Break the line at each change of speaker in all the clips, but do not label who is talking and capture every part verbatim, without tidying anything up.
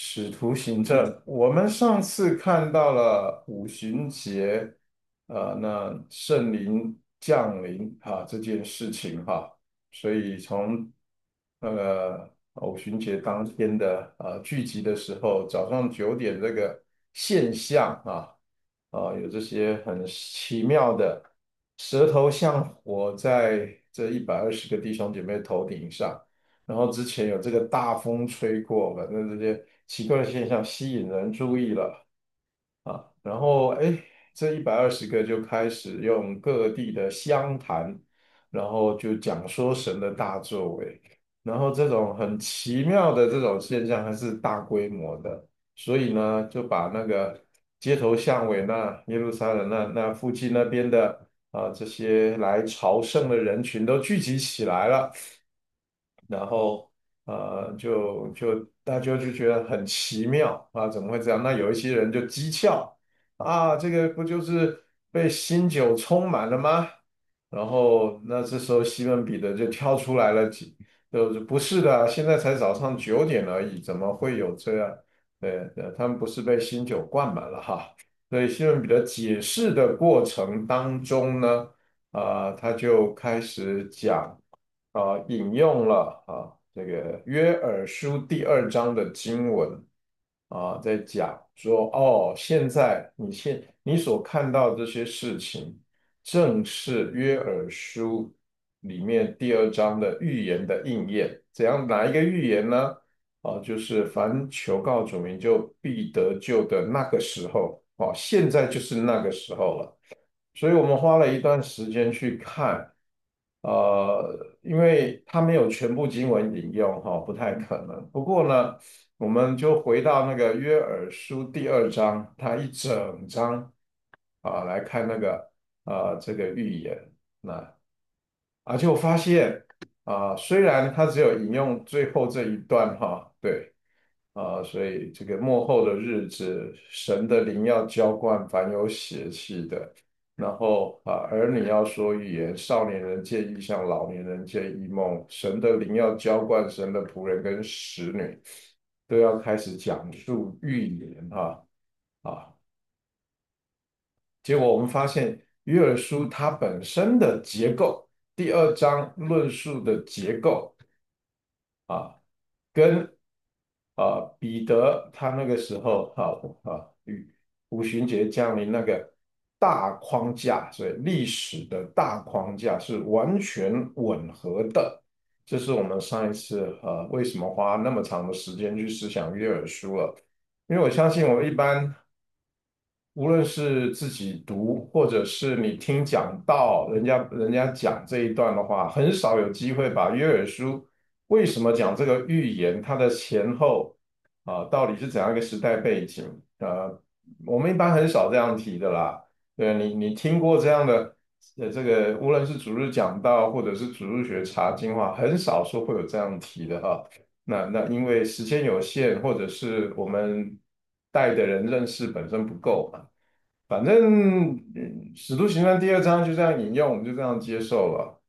使徒行政，我们上次看到了五旬节，呃，那圣灵降临啊这件事情哈，所以从那个五旬节当天的呃聚集的时候，早上九点这个现象啊，啊有这些很奇妙的舌头像火在这一百二十个弟兄姐妹头顶上。然后之前有这个大风吹过，反正这些奇怪的现象吸引人注意了啊。然后哎，这一百二十个就开始用各地的乡谈，然后就讲说神的大作为。然后这种很奇妙的这种现象还是大规模的，所以呢，就把那个街头巷尾那耶路撒冷那那附近那边的啊这些来朝圣的人群都聚集起来了。然后呃，就就大家就觉得很奇妙啊，怎么会这样？那有一些人就讥诮啊，这个不就是被新酒充满了吗？然后那这时候西门彼得就跳出来了，几就是不是的，现在才早上九点而已，怎么会有这样？对，对，他们不是被新酒灌满了哈。所以西门彼得解释的过程当中呢，啊、他就开始讲。啊，引用了啊这个约珥书第二章的经文啊，在讲说哦，现在你现你所看到这些事情，正是约珥书里面第二章的预言的应验。怎样哪一个预言呢？啊，就是凡求告主名就必得救的那个时候，哦，现在就是那个时候了。所以我们花了一段时间去看。呃，因为他没有全部经文引用哈，不太可能。不过呢，我们就回到那个约珥书第二章，它一整章啊来看那个啊这个预言。那而且我发现啊，虽然他只有引用最后这一段哈，对。啊，所以这个末后的日子，神的灵要浇灌凡有血气的，然后啊，儿女要说预言，少年人见异象，老年人见异梦，神的灵要浇灌神的仆人跟使女，都要开始讲述预言哈啊。结果我们发现约珥书它本身的结构，第二章论述的结构。啊。跟啊彼得他那个时候啊啊与五旬节降临那个大框架，所以历史的大框架是完全吻合的。这是我们上一次呃为什么花那么长的时间去思想约珥书了？因为我相信我们一般无论是自己读，或者是你听讲道，人家人家讲这一段的话，很少有机会把约珥书为什么讲这个预言，它的前后啊，到底是怎样一个时代背景？呃，我们一般很少这样提的啦。对你，你听过这样的呃，这个无论是主日讲道，或者是主日学查经话，很少说会有这样提的哈。那那因为时间有限，或者是我们带的人认识本身不够嘛。反正嗯使徒行传》第二章就这样引用，我们就这样接受了。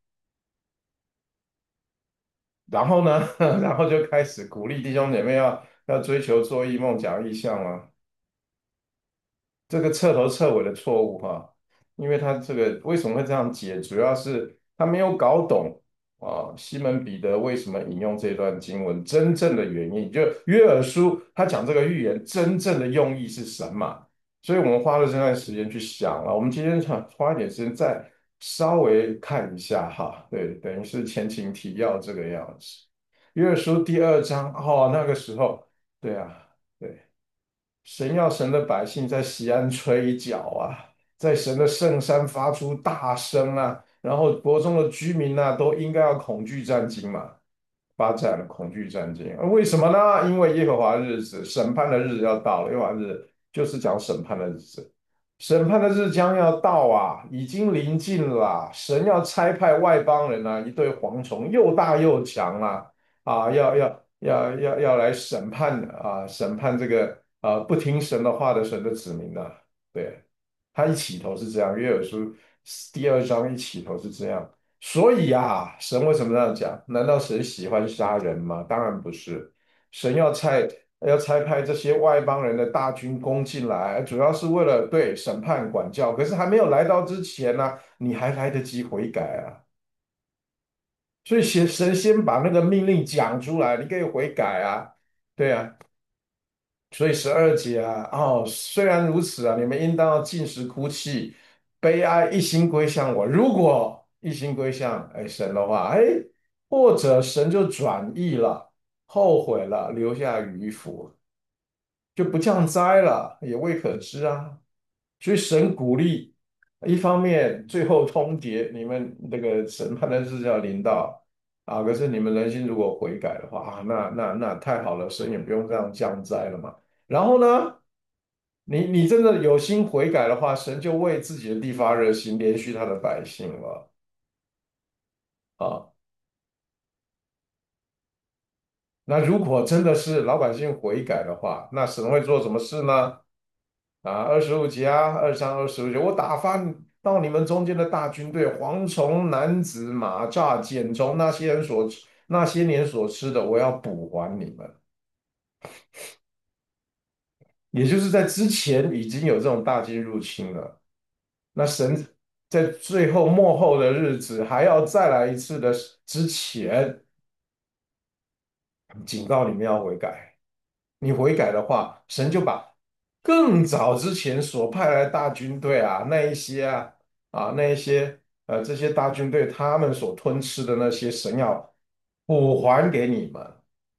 然后呢，然后就开始鼓励弟兄姐妹要要追求做异梦、讲异象了。这个彻头彻尾的错误哈，因为他这个为什么会这样解，主要是他没有搞懂啊，西门彼得为什么引用这段经文真正的原因，就约珥书他讲这个预言真正的用意是什么？所以我们花了这段时间去想了，我们今天想花一点时间再稍微看一下哈，对，等于是前情提要这个样子。约珥书第二章哦，那个时候，对啊。对。神要神的百姓在西安吹角啊，在神的圣山发出大声啊，然后国中的居民呢、都应该要恐惧战惊嘛，发展了恐惧战惊。呃为什么呢？因为耶和华日子审判的日子要到了，耶和华日子就是讲审判的日子，审判的日将要到啊，已经临近了啊神要差派外邦人啊，一对蝗虫又大又强啊，啊，要要要要要来审判啊，审判这个啊不听神的话的神的子民呐、对，他一起头是这样，约珥书第二章一起头是这样，所以啊，神为什么这样讲？难道神喜欢杀人吗？当然不是，神要差要差派这些外邦人的大军攻进来，主要是为了对审判管教。可是还没有来到之前呢、你还来得及悔改啊。所以先神先把那个命令讲出来，你可以悔改啊。对啊，所以十二节啊，哦，虽然如此啊，你们应当要禁食哭泣、悲哀，一心归向我。如果一心归向哎神的话，哎，或者神就转意了，后悔了，留下余福，就不降灾了，也未可知啊。所以神鼓励，一方面最后通牒，你们这个审判的日要临到啊，可是你们人心如果悔改的话啊，那那那太好了，神也不用这样降灾了嘛。然后呢，你你真的有心悔改的话，神就为自己的地发热心，连续他的百姓了啊。那如果真的是老百姓悔改的话，那神会做什么事呢？啊，二十五节啊，二三二十五节，我打发到你们中间的大军队，蝗虫、男子、马蚱、茧虫，那些人所吃那些年所吃的，我要补还你们。也就是在之前已经有这种大军入侵了，那神在最后末后的日子还要再来一次的之前，警告你们要悔改。你悔改的话，神就把更早之前所派来的大军队啊，那一些啊啊那一些呃这些大军队他们所吞吃的那些，神要补还给你们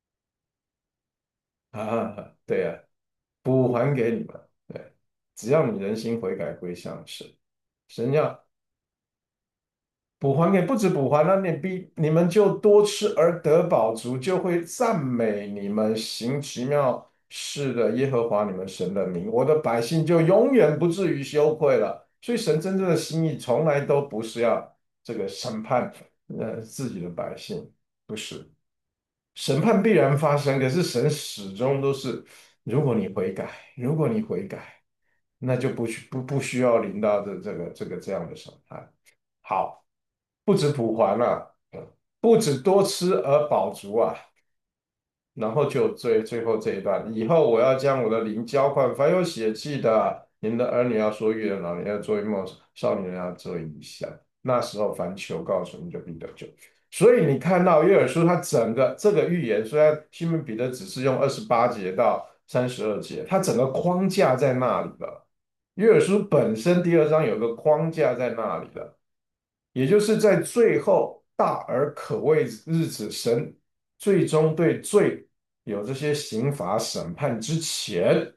啊，对呀、补还给你们，对，只要你人心悔改归向神，神要补还给不止补还，那你必你们就多吃而得饱足，就会赞美你们行奇妙事的耶和华你们神的名，我的百姓就永远不至于羞愧了。所以神真正的心意从来都不是要这个审判呃自己的百姓，不是。审判必然发生，可是神始终都是，如果你悔改，如果你悔改，那就不需不不需要临到这这个这个这样的审判。好。不止补还了，不止多吃而饱足啊，然后就最最后这一段，以后我要将我的灵浇灌凡有血气的，您的儿女要说预言，老年要做梦，少年人要做异象。那时候凡求告诉你就必得救。所以你看到约珥书，它整个这个预言，虽然西门彼得只是用二十八节到三十二节，它整个框架在那里了。约珥书本身第二章有个框架在那里了。也就是在最后大而可畏日子，神最终对罪有这些刑罚审判之前，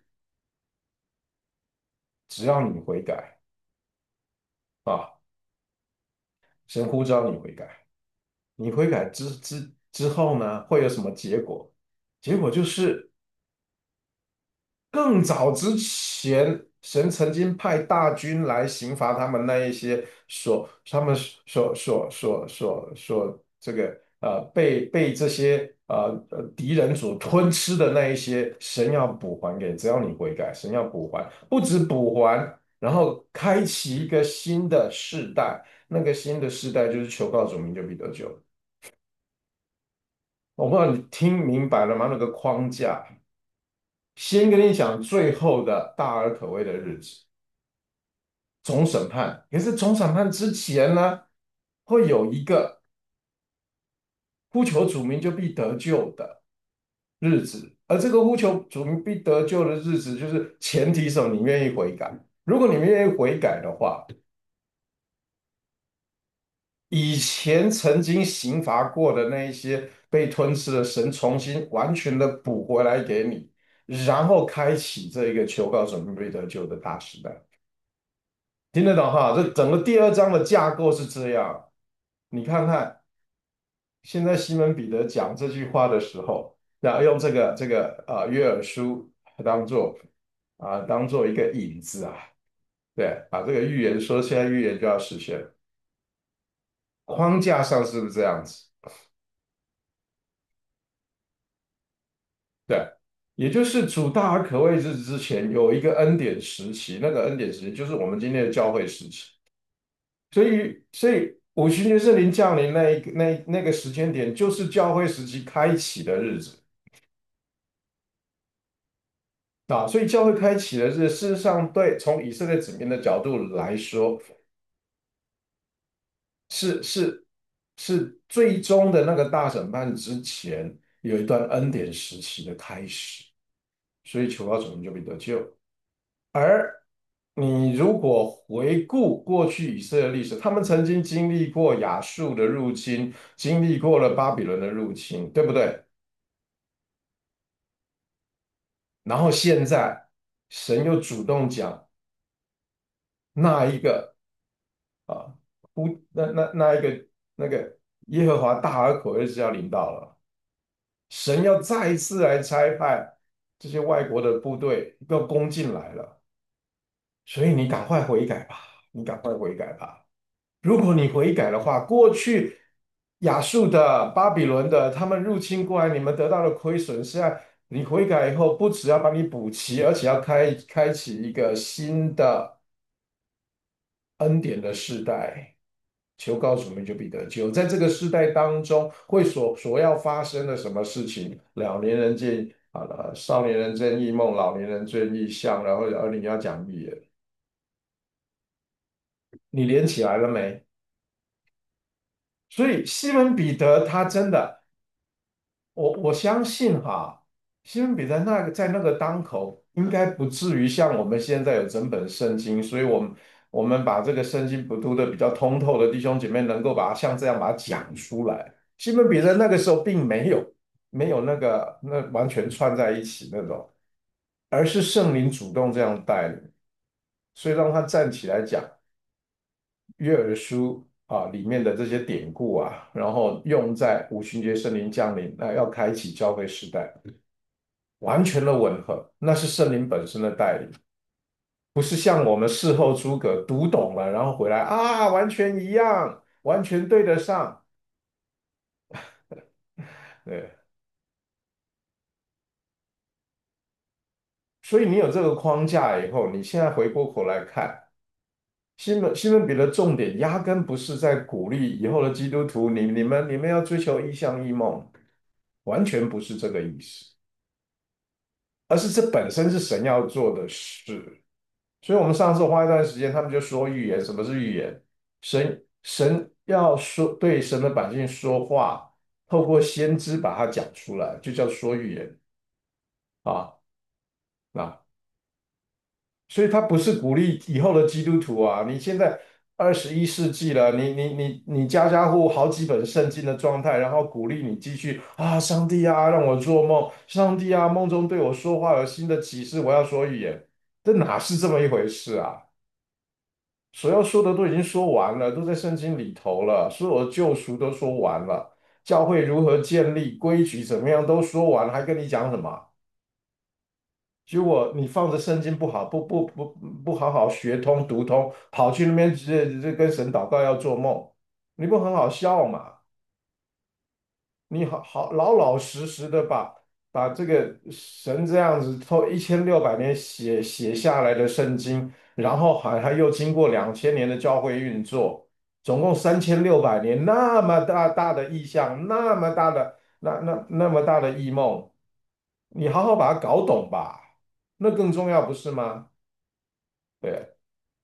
只要你悔改啊，神呼召你悔改，你悔改之之之后呢，会有什么结果？结果就是更早之前，神曾经派大军来刑罚他们那一些所他们所所所所所这个呃被被这些呃呃敌人所吞吃的那一些，神要补还给，只要你悔改，神要补还，不止补还，然后开启一个新的世代，那个新的世代就是求告主名就必得救。我不知道你听明白了吗？那个框架。先跟你讲最后的大而可畏的日子，总审判。可是总审判之前呢，会有一个呼求主名就必得救的日子，而这个呼求主名必得救的日子，就是前提是你愿意悔改。如果你们愿意悔改的话，以前曾经刑罚过的那一些被吞噬的神，重新完全的补回来给你，然后开启这一个求告主名必得救的大时代。听得懂哈？这整个第二章的架构是这样。你看看，现在西门彼得讲这句话的时候，然后用这个这个啊、呃约珥书当做啊、当做一个引子啊，对，把这个预言说现在预言就要实现，框架上是不是这样子？对，也就是主大而可畏日之前有一个恩典时期，那个恩典时期就是我们今天的教会时期。所以，所以五旬节圣灵降临那一个那那个时间点，就是教会时期开启的日子。 啊，所以教会开启的是，事实上对从以色列子民的角度来说，是是是最终的那个大审判之前有一段恩典时期的开始，所以求告主名就必得救。而你如果回顾过去以色列历史，他们曾经经历过亚述的入侵，经历过了巴比伦的入侵，对不对？然后现在神又主动讲那一个啊，呼那那那一个那个耶和华大而可畏是要临到了，神要再一次来差派这些外国的部队要攻进来了，所以你赶快悔改吧，你赶快悔改吧。如果你悔改的话，过去亚述的、巴比伦的，他们入侵过来，你们得到的亏损，现在你悔改以后，不只要把你补齐，而且要开开启一个新的恩典的世代。求告主名就必得救。在这个世代当中，会所所要发生的什么事情？老年人见啊，呃少年人见异梦，老年人见异象，然后而你要讲预言，你连起来了没？所以西门彼得他真的。我我相信哈，西门彼得那个在那个当口，应该不至于像我们现在有整本圣经，所以我们我们把这个圣经不读的比较通透的弟兄姐妹，能够把它像这样把它讲出来。西门彼得那个时候并没有没有那个那完全串在一起那种，而是圣灵主动这样带领，所以让他站起来讲约珥书啊里面的这些典故啊，然后用在五旬节圣灵降临，那要开启教会时代。完全的吻合，那是圣灵本身的带领，不是像我们事后诸葛读懂了，然后回来啊，完全一样，完全对得上。对，所以你有这个框架以后，你现在回过头来看，西门西门彼得重点压根不是在鼓励以后的基督徒，你你们你们要追求异象异梦，完全不是这个意思，而是这本身是神要做的事。所以我们上次花一段时间，他们就说预言，什么是预言？神神要说对神的百姓说话，透过先知把它讲出来，就叫说预言啊。那所以他不是鼓励以后的基督徒啊，你现在二十一世纪了，你你你你家家户户好几本圣经的状态，然后鼓励你继续啊，上帝啊，让我做梦，上帝啊，梦中对我说话有新的启示，我要说预言，这哪是这么一回事啊？所要说的都已经说完了，都在圣经里头了，所有的救赎都说完了，教会如何建立，规矩怎么样都说完了，还跟你讲什么？结果你放着圣经不好，不不不不好好学通读通，跑去那边这这跟神祷告要做梦，你不很好笑吗？你好好老老实实的把把这个神这样子透一千六百年写写下来的圣经，然后还还又经过两千年的教会运作，总共三千六百年，那么大大的意象，那么大的那那那么大的异梦，你好好把它搞懂吧，那更重要不是吗？对。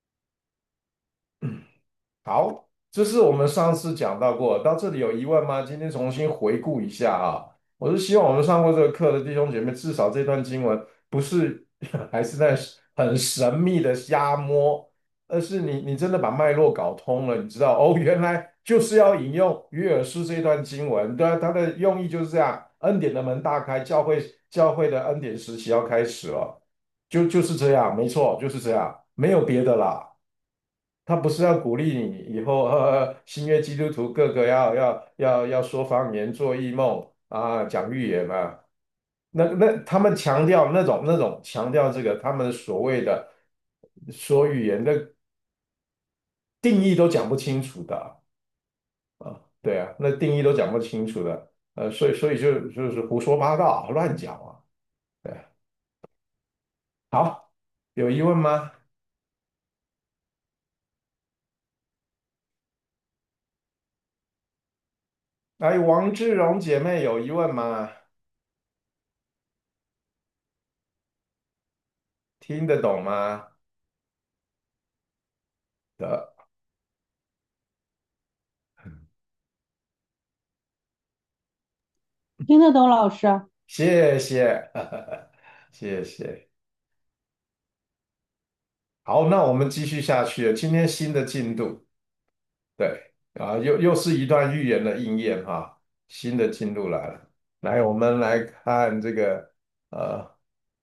好，这是我们上次讲到过，到这里有疑问吗？今天重新回顾一下啊。我是希望我们上过这个课的弟兄姐妹，至少这段经文不是还是在很神秘的瞎摸，而是你你真的把脉络搞通了，你知道哦，原来就是要引用约珥书这一段经文，对啊，它的用意就是这样，恩典的门大开，教会教会的恩典时期要开始了，就就是这样，没错，就是这样，没有别的啦。他不是要鼓励你以后呃新约基督徒个个要要要要说方言、做异梦啊、讲预言啊。那那他们强调那种那种强调这个他们所谓的说预言的定义都讲不清楚的啊，对啊，那定义都讲不清楚的，呃，所以所以就就是胡说八道、乱讲啊，对啊。好，有疑问吗？来，王志荣姐妹有疑问吗？ 听得懂吗？的，
听得懂老师？
谢谢，谢谢。好，那我们继续下去了。今天新的进度，对啊，又又是一段预言的应验哈，新的进度来了。来，我们来看这个呃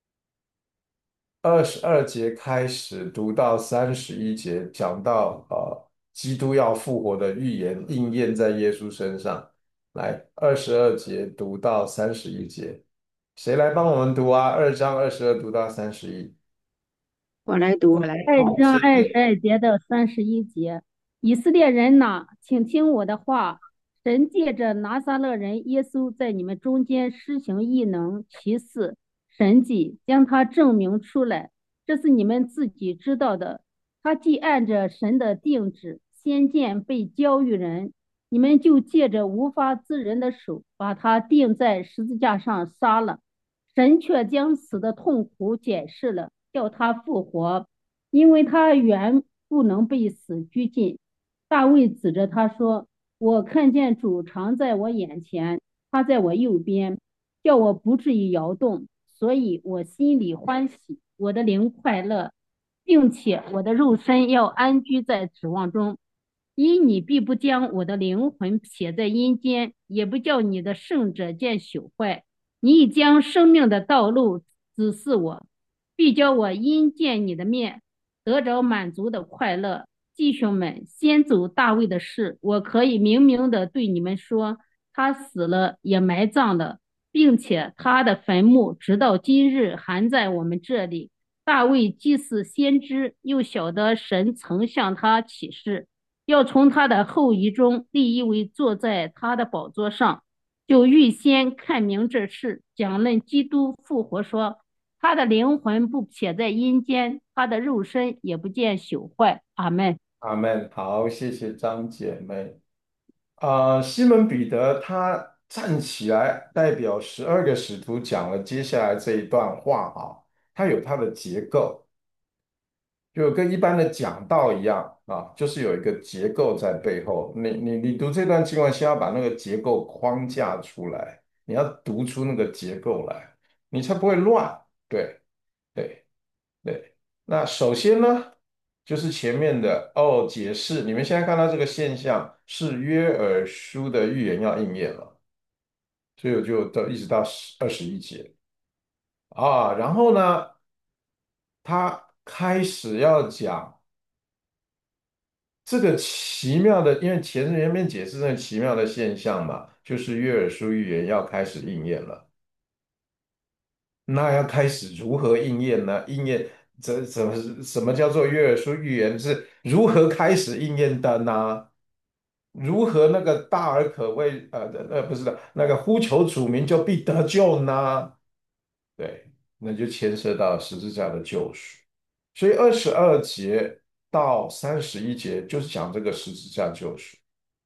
二十二节开始读到三十一节，讲到呃基督要复活的预言应验在耶稣身上。来，二十二节读到三十一节，谁来帮我们读啊？二章二十二读到三十一。
我来读二
好，
章二十
谢谢。
二节到三十一节。以色列人呐，请听我的话。神借着拿撒勒人耶稣在你们中间施行异能、奇事、神迹，将他证明出来，这是你们自己知道的。他既按着神的定旨，先见被交于人，你们就借着无法之人的手，把他钉在十字架上杀了。神却将死的痛苦解释了，叫他复活，因为他原不能被死拘禁。大卫指着他说：“我看见主常在我眼前，他在我右边，叫我不至于摇动，所以我心里欢喜，我的灵快乐，并且我的肉身要安居在指望中。因你必不将我的灵魂撇在阴间，也不叫你的圣者见朽坏。你已将生命的道路指示我，必叫我因见你的面，得着满足的快乐。弟兄们，先走大卫的事，我可以明明的对你们说，他死了，也埋葬了，并且他的坟墓直到今日还在我们这里。大卫既是先知，又晓得神曾向他启示，要从他的后裔中立一位坐在他的宝座上。就预先看明这事，讲论基督复活说，他的灵魂不撇在阴间，他的肉身也不见朽坏。阿门。
阿门。好，谢谢张姐妹。啊、西门彼得他站起来，代表十二个使徒讲了接下来这一段话啊，他有他的结构，就跟一般的讲道一样啊，就是有一个结构在背后。你你你读这段经文，先要把那个结构框架出来，你要读出那个结构来，你才不会乱。对对对。那首先呢，就是前面的哦解释，你们现在看到这个现象是约珥书的预言要应验了，所以我就到一直到二十一节啊，然后呢，他开始要讲。这个奇妙的，因为前人面解释那个奇妙的现象嘛，就是约珥书预言要开始应验了。那要开始如何应验呢？应验这怎么什么叫做约珥书预言是如何开始应验的呢？如何那个大而可畏呃呃不是的那个呼求主名就必得救呢？对，那就牵涉到十字架的救赎。所以二十二节到三十一节就是讲这个十字架救赎。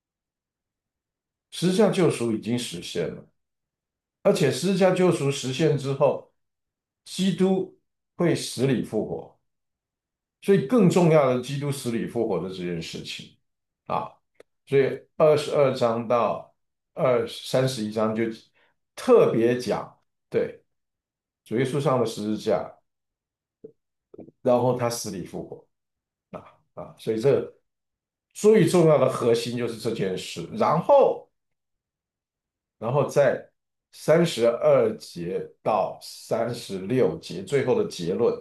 十字架救赎已经实现了，而且十字架救赎实现之后，基督会死里复活，所以更重要的，基督死里复活的这件事情啊，所以二十二章到二三十一章就特别讲，对，主耶稣上的十字架，然后他死里复活啊啊，所以这最重要的核心就是这件事，然后。然后在三十二节到三十六节最后的结论，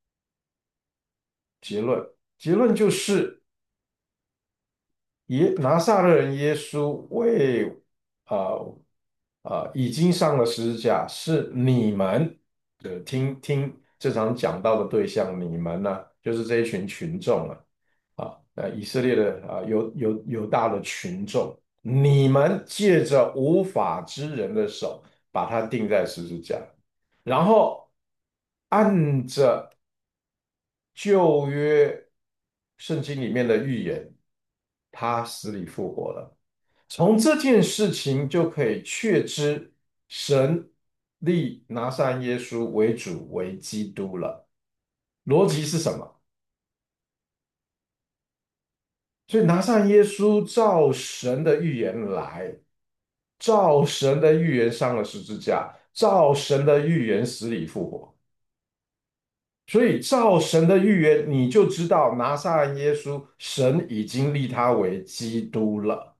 结论，结论就是耶拿撒勒人耶稣为呃呃已经上了十字架，是你们的听听这场讲道的对象，你们呢就是这一群群众啊啊呃以色列的啊犹犹犹大的群众，你们借着无法之人的手把他钉在十字架。然后按着旧约圣经里面的预言，他死里复活了。从这件事情就可以确知神立拿撒勒耶稣为主为基督了。 逻辑是什么？所以拿上耶稣照神的预言来，照神的预言上了十字架，照神的预言死里复活。所以照神的预言，你就知道拿撒勒耶稣，神已经立他为基督了。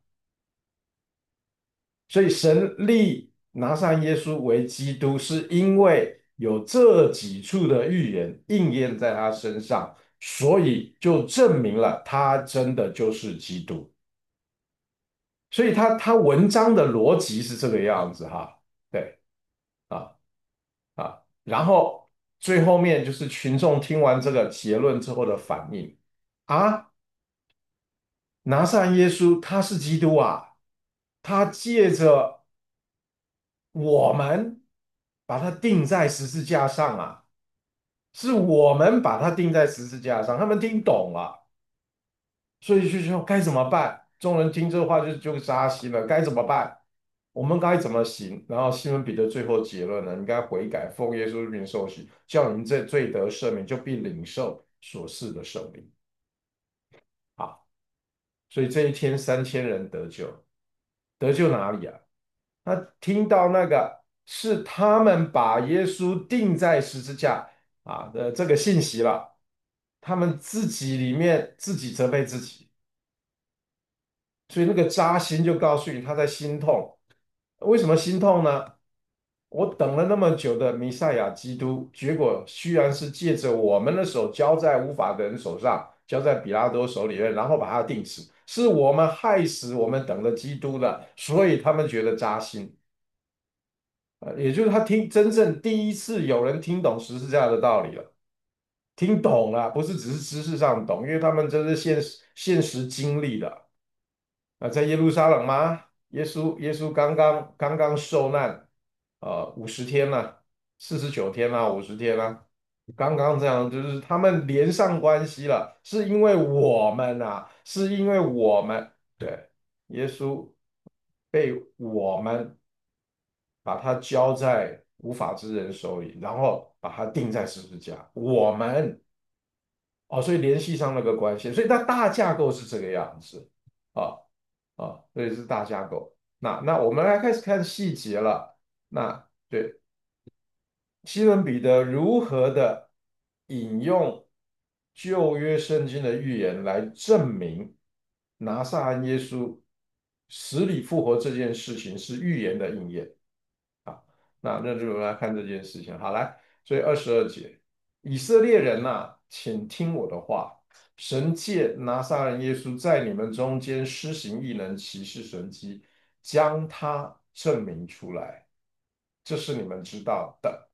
所以神立拿撒勒耶稣为基督，是因为有这几处的预言应验在他身上，所以就证明了他真的就是基督。所以他他文章的逻辑是这个样子哈，对啊啊，然后最后面就是群众听完这个结论之后的反应啊，拿撒勒耶稣他是基督啊，他借着我们把他钉在十字架上啊，是我们把他钉在十字架上，他们听懂了，所以就说该怎么办？众人听这话就就扎心了，该怎么办？我们该怎么行？然后西门彼得最后结论呢？你该悔改，奉耶稣之名受洗，叫你们这罪得赦免，就必领受所赐的圣灵。好，所以这一天三千人得救，得救哪里啊？他听到那个是他们把耶稣钉在十字架啊的这个信息了，他们自己里面自己责备自己，所以那个扎心就告诉你他在心痛。为什么心痛呢？我等了那么久的弥赛亚基督，结果居然是借着我们的手交在无法的人手上，交在比拉多手里面，然后把他钉死，是我们害死我们等了基督的，所以他们觉得扎心。呃，也就是他听真正第一次有人听懂十字架的道理了，听懂了，不是只是知识上懂，因为他们这是现实现实经历的。啊，在耶路撒冷吗？耶稣耶稣刚刚刚刚受难，呃，五十天了，四十九天了，五十天了，刚刚这样，就是他们连上关系了，是因为我们啊，是因为我们对耶稣被我们把他交在无法之人手里，然后把他钉在十字架，我们哦，所以联系上那个关系，所以它大架构是这个样子啊。啊，所以是大架构。那那我们来开始看细节了。那对，西门彼得如何的引用旧约圣经的预言来证明拿撒勒耶稣死里复活这件事情是预言的应验啊？那那就来看这件事情。好，来，所以二十二节，以色列人呐、请听我的话。神借拿撒勒耶稣在你们中间施行异能、奇事、神迹，将他证明出来，这是你们知道的。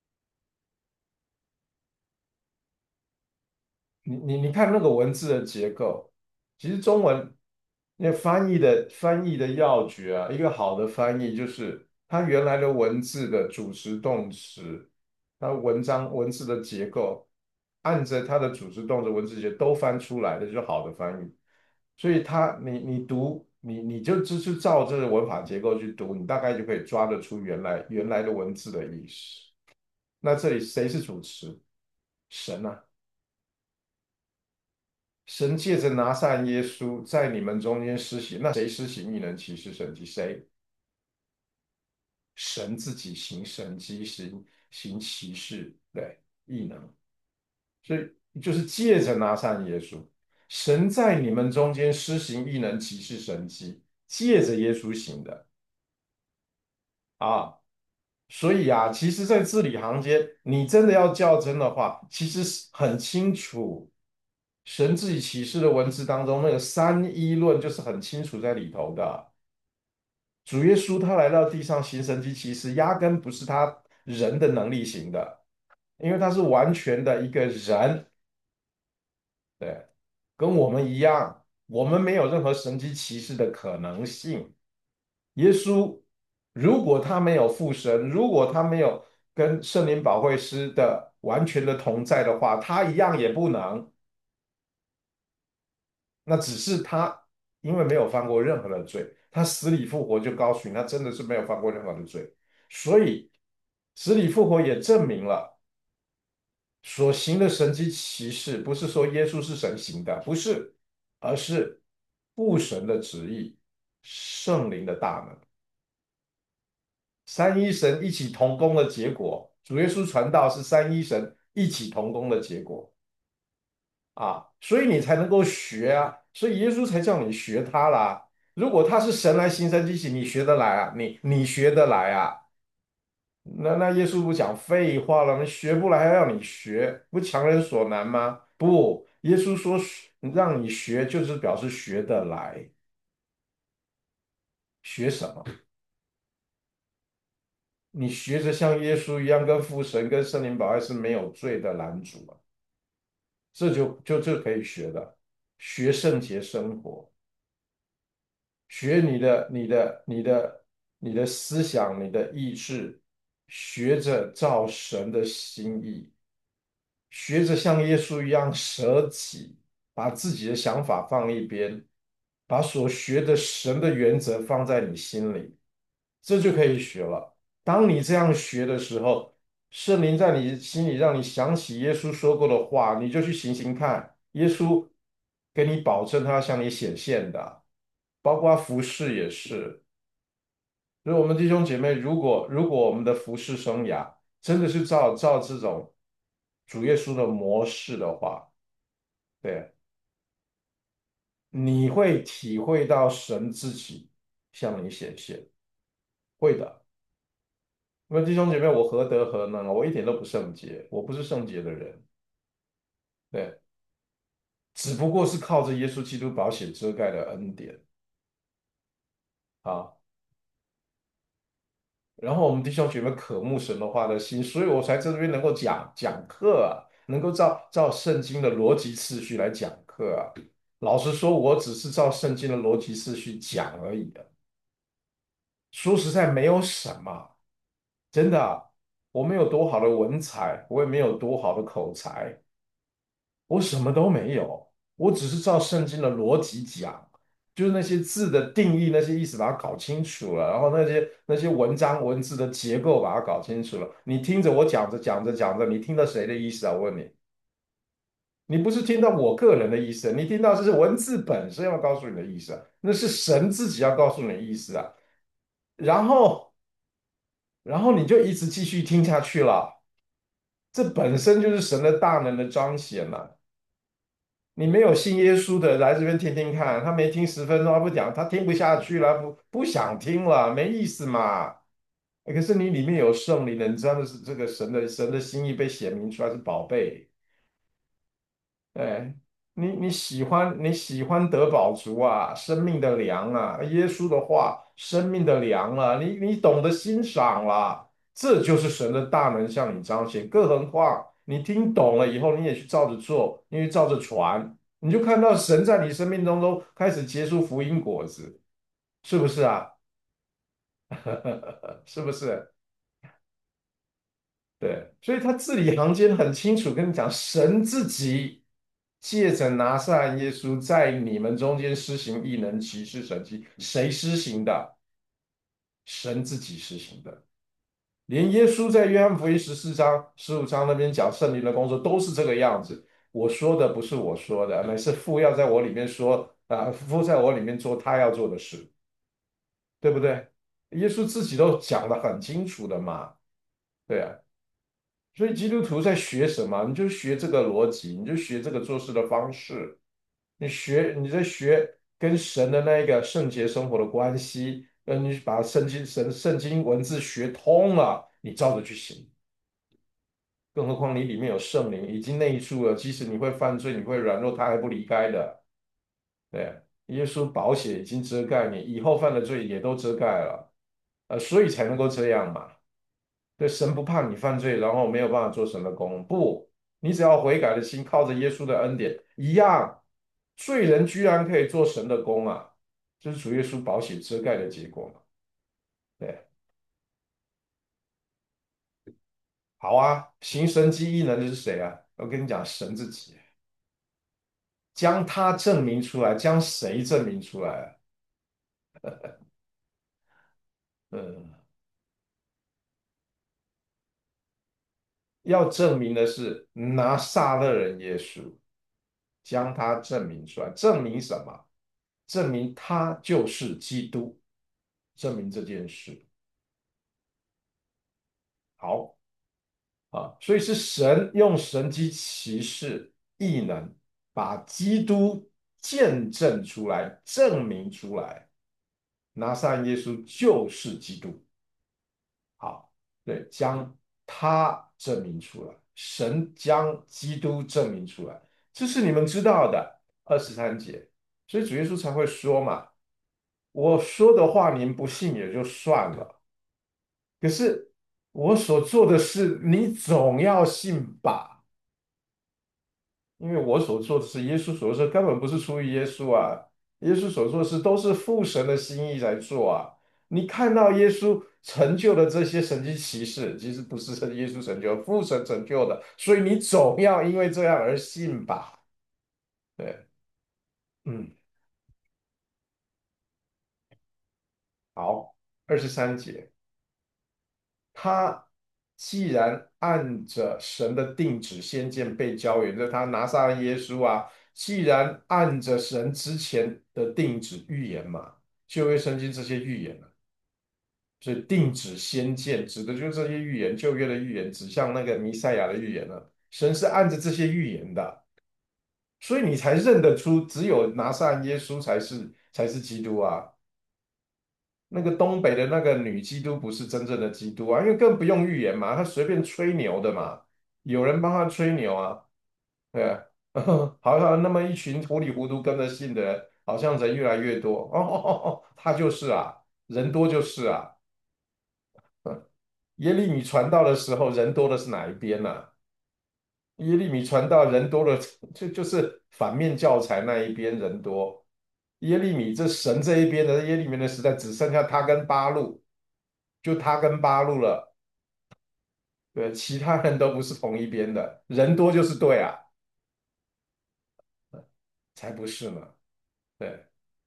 你你你看那个文字的结构，其实中文那翻译的翻译的要诀啊，一个好的翻译就是它原来的文字的主词动词，它文章文字的结构，按着它的主词动词文字结都翻出来的就是好的翻译。所以它你你读你你就就是照这个文法结构去读，你大概就可以抓得出原来原来的文字的意思。那这里谁是主词？神啊。神借着拿撒勒耶稣在你们中间施行，那谁施行异能、奇事、神迹？谁？神自己行神迹、行行奇事，对，异能。所以就是借着拿撒勒耶稣，神在你们中间施行异能、奇事、神迹，借着耶稣行的啊。所以啊，其实，在字里行间，你真的要较真的话，其实是很清楚。神自己启示的文字当中，那个三一论就是很清楚在里头的。主耶稣他来到地上行神迹奇事，压根不是他人的能力行的，因为他是完全的一个人，对，跟我们一样，我们没有任何神迹奇事的可能性。耶稣如果他没有父神，如果他没有跟圣灵保惠师的完全的同在的话，他一样也不能。那只是他因为没有犯过任何的罪，他死里复活就告诉你，他真的是没有犯过任何的罪，所以死里复活也证明了所行的神迹奇事，不是说耶稣是神行的，不是，而是父神的旨意，圣灵的大能，三一神一起同工的结果。主耶稣传道是三一神一起同工的结果啊，所以你才能够学啊，所以耶稣才叫你学他啦。如果他是神来行神迹奇，你学得来啊？你你学得来啊？那那耶稣不讲废话了，你学不来还要你学，不强人所难吗？不，耶稣说让你学，就是表示学得来。学什么？你学着像耶稣一样，跟父神、跟圣灵保爱是没有罪的拦阻啊，这就就这可以学的，学圣洁生活，学你的、你的、你的、你的思想、你的意志，学着照神的心意。学着像耶稣一样舍己，把自己的想法放一边，把所学的神的原则放在你心里，这就可以学了。当你这样学的时候，圣灵在你心里让你想起耶稣说过的话，你就去行行看。耶稣给你保证，他要向你显现的，包括服饰也是。所以，我们弟兄姐妹，如果如果我们的服饰生涯真的是照照这种主耶稣的模式的话，对，你会体会到神自己向你显现，会的。因为弟兄姐妹，我何德何能啊？我一点都不圣洁，我不是圣洁的人，对，只不过是靠着耶稣基督宝血遮盖的恩典啊。然后我们弟兄姐妹渴慕神的话的心，所以我才在这边能够讲讲课啊，能够照照圣经的逻辑次序来讲课啊。老实说，我只是照圣经的逻辑次序讲而已啊。说实在，没有什么，真的啊，我没有多好的文采，我也没有多好的口才，我什么都没有，我只是照圣经的逻辑讲，就是那些字的定义、那些意思把它搞清楚了，然后那些那些文章文字的结构把它搞清楚了。你听着我讲着讲着讲着，你听到谁的意思啊？我问你，你不是听到我个人的意思，你听到这是文字本身要告诉你的意思啊，那是神自己要告诉你的意思啊。然后，然后你就一直继续听下去了，这本身就是神的大能的彰显了。你没有信耶稣的，来这边听听看，他没听十分钟，他不讲，他听不下去了，不不想听了，没意思嘛。欸可是你里面有圣灵的，你知道的是这个神的神的心意被显明出来是宝贝。哎，你你喜欢你喜欢得饱足啊，生命的粮啊，耶稣的话，生命的粮啊，你你懂得欣赏了，这就是神的大能向你彰显。更何况你听懂了以后，你也去照着做，你也照着传，你就看到神在你生命当中开始结出福音果子，是不是啊？是不是？对，所以他字里行间很清楚跟你讲，神自己借着拿撒勒耶稣在你们中间施行异能、奇事、神迹，谁施行的？神自己施行的。连耶稣在约翰福音十四章、十五章那边讲圣灵的工作都是这个样子。我说的不是我说的，乃是父要在我里面说啊，父在我里面做他要做的事，对不对？耶稣自己都讲得很清楚的嘛，对啊。所以基督徒在学什么？你就学这个逻辑，你就学这个做事的方式，你学你在学跟神的那个圣洁生活的关系，呃，你把圣经神圣经文字学通了，你照着去行。更何况你里面有圣灵已经内住了，即使你会犯罪，你会软弱，他还不离开的。对，耶稣宝血已经遮盖你，以后犯的罪也都遮盖了，呃，所以才能够这样嘛。对，神不怕你犯罪，然后没有办法做神的工。不，你只要悔改的心，靠着耶稣的恩典，一样，罪人居然可以做神的工啊！这是主耶稣宝血遮盖的结果嘛？对，好啊，行神迹异能的是谁啊？我跟你讲，神自己将他证明出来，将谁证明出来啊？嗯， 要证明的是拿撒勒人耶稣，将他证明出来。证明什么？证明他就是基督，证明这件事。好啊，所以是神用神机骑士异能把基督见证出来，证明出来。拿撒勒耶稣就是基督。好，对，将他证明出来，神将基督证明出来，这是你们知道的。二十三节，所以主耶稣才会说嘛，我说的话您不信也就算了，可是我所做的事你总要信吧。因为我所做的事，耶稣所做的事根本不是出于耶稣啊，耶稣所做的事都是父神的心意在做啊。你看到耶稣成就的这些神迹奇事，其实不是耶稣成就，父神成就的，所以你总要因为这样而信吧？对，嗯，好，二十三节，他既然按着神的定旨先见被交援，就他拿撒勒耶稣啊，既然按着神之前的定旨预言嘛，旧约圣经这些预言啊，所以定旨先见指的就是这些预言，旧约的预言指向那个弥赛亚的预言了。神是按着这些预言的，所以你才认得出，只有拿撒勒耶稣才是才是基督啊。那个东北的那个女基督不是真正的基督啊，因为更不用预言嘛，她随便吹牛的嘛，有人帮她吹牛啊，对啊，好像那么一群糊里糊涂跟着信的人，好像人越来越多，哦哦哦哦，他就是啊，人多就是啊，耶利米传道的时候，人多的是哪一边呢、耶利米传道人多的就就是反面教材那一边人多，耶利米这神这一边的耶利米的时代只剩下他跟巴路，就他跟巴路了。对，其他人都不是同一边的，人多就是对啊，才不是呢。对，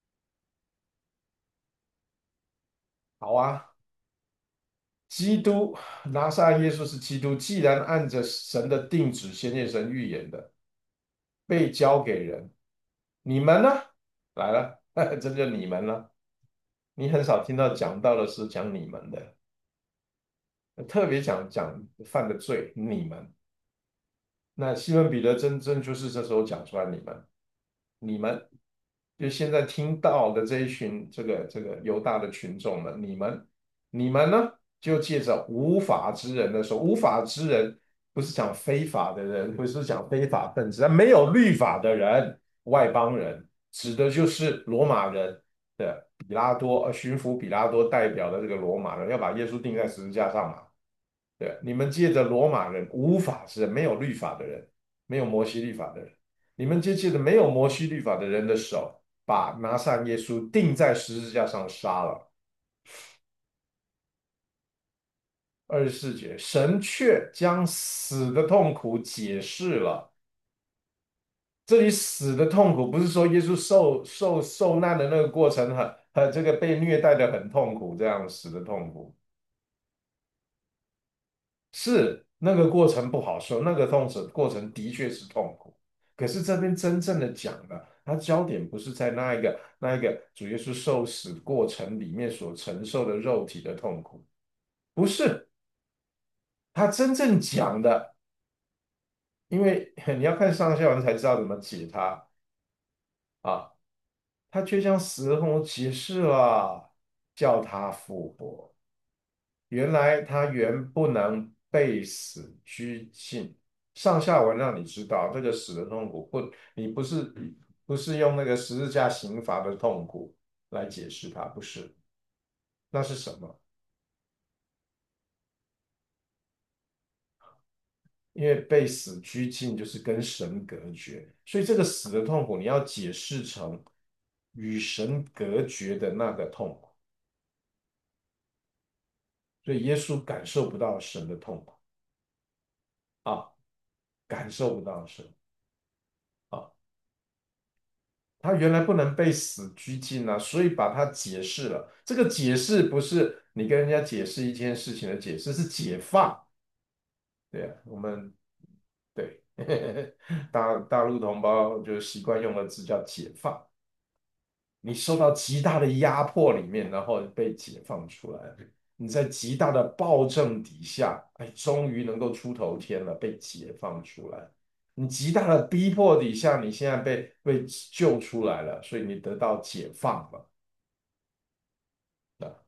好啊，基督拿撒勒耶稣是基督，既然按着神的定旨，先见神预言的，被交给人，你们呢？来了，这就你们了。你很少听到讲到的是讲你们的，特别讲讲犯的罪，你们。那西门彼得真正就是这时候讲出来，你们。你们就现在听到的这一群这个这个犹大的群众们，你们你们呢，就借着无法之人的时候，无法之人不是讲非法的人，不是讲非法分子，没有律法的人，外邦人，指的就是罗马人的比拉多，呃，巡抚比拉多代表的这个罗马人，要把耶稣钉在十字架上嘛。对，你们借着罗马人无法之人，没有律法的人，没有摩西律法的人，你们就借着没有摩西律法的人的手，把拿撒勒耶稣钉在十字架上杀了。二十四节，神却将死的痛苦解释了。这里死的痛苦不是说耶稣受受受难的那个过程很很这个被虐待的很痛苦，这样死的痛苦。是那个过程不好受，那个痛苦过程的确是痛苦。可是这边真正的讲的，它焦点不是在那一个那一个主耶稣受死过程里面所承受的肉体的痛苦，不是他真正讲的，因为你要看上下文才知道怎么解它啊。他却将死的痛苦解释了，叫他复活。原来他原不能被死拘禁，上下文让你知道这个死的痛苦不，你不是不是用那个十字架刑罚的痛苦来解释它，不是，那是什么？因为被死拘禁就是跟神隔绝，所以这个死的痛苦你要解释成与神隔绝的那个痛苦，所以耶稣感受不到神的痛苦啊，感受不到神啊。他原来不能被死拘禁啊，所以把它解释了。这个解释不是你跟人家解释一件事情的解释，是解放。 对啊，我们对大大陆同胞就习惯用的字叫解放。你受到极大的压迫里面，然后被解放出来，你在极大的暴政底下，哎，终于能够出头天了，被解放出来。你极大的逼迫底下，你现在被被救出来了，所以你得到解放了。啊，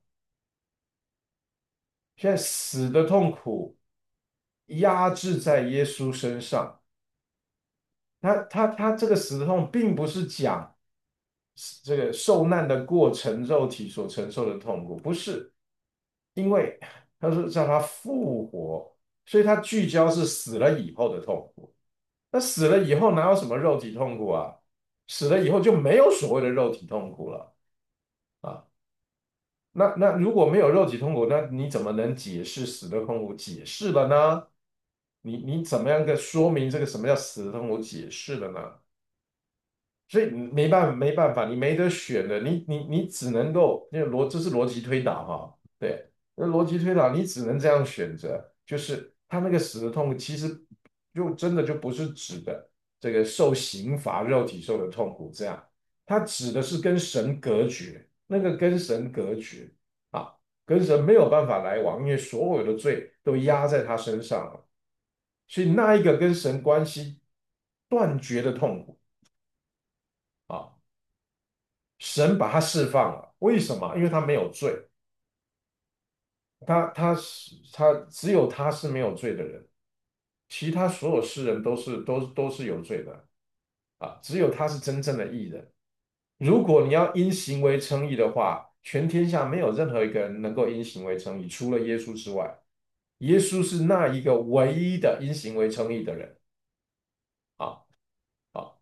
现在死的痛苦压制在耶稣身上，他他他这个死的痛，并不是讲这个受难的过程，肉体所承受的痛苦，不是，因为他说叫他复活，所以他聚焦是死了以后的痛苦。那死了以后哪有什么肉体痛苦啊？死了以后就没有所谓的肉体痛苦了啊。那那如果没有肉体痛苦，那你怎么能解释死的痛苦？解释了呢？你你怎么样个说明这个什么叫死的痛苦解释了呢？所以你没办法，没办法，你没得选的，你你你只能够，那个逻这是逻辑推导哈，对，那逻辑推导你只能这样选择，就是他那个死的痛苦，其实就真的就不是指的这个受刑罚、肉体受的痛苦这样，它指的是跟神隔绝，那个跟神隔绝啊，跟神没有办法来往，因为所有的罪都压在他身上了，所以那一个跟神关系断绝的痛苦。啊。神把他释放了，为什么？因为他没有罪，他他是他只有他是没有罪的人，其他所有世人都是都都是有罪的啊，只有他是真正的义人。如果你要因行为称义的话，全天下没有任何一个人能够因行为称义，除了耶稣之外，耶稣是那一个唯一的因行为称义的人啊啊。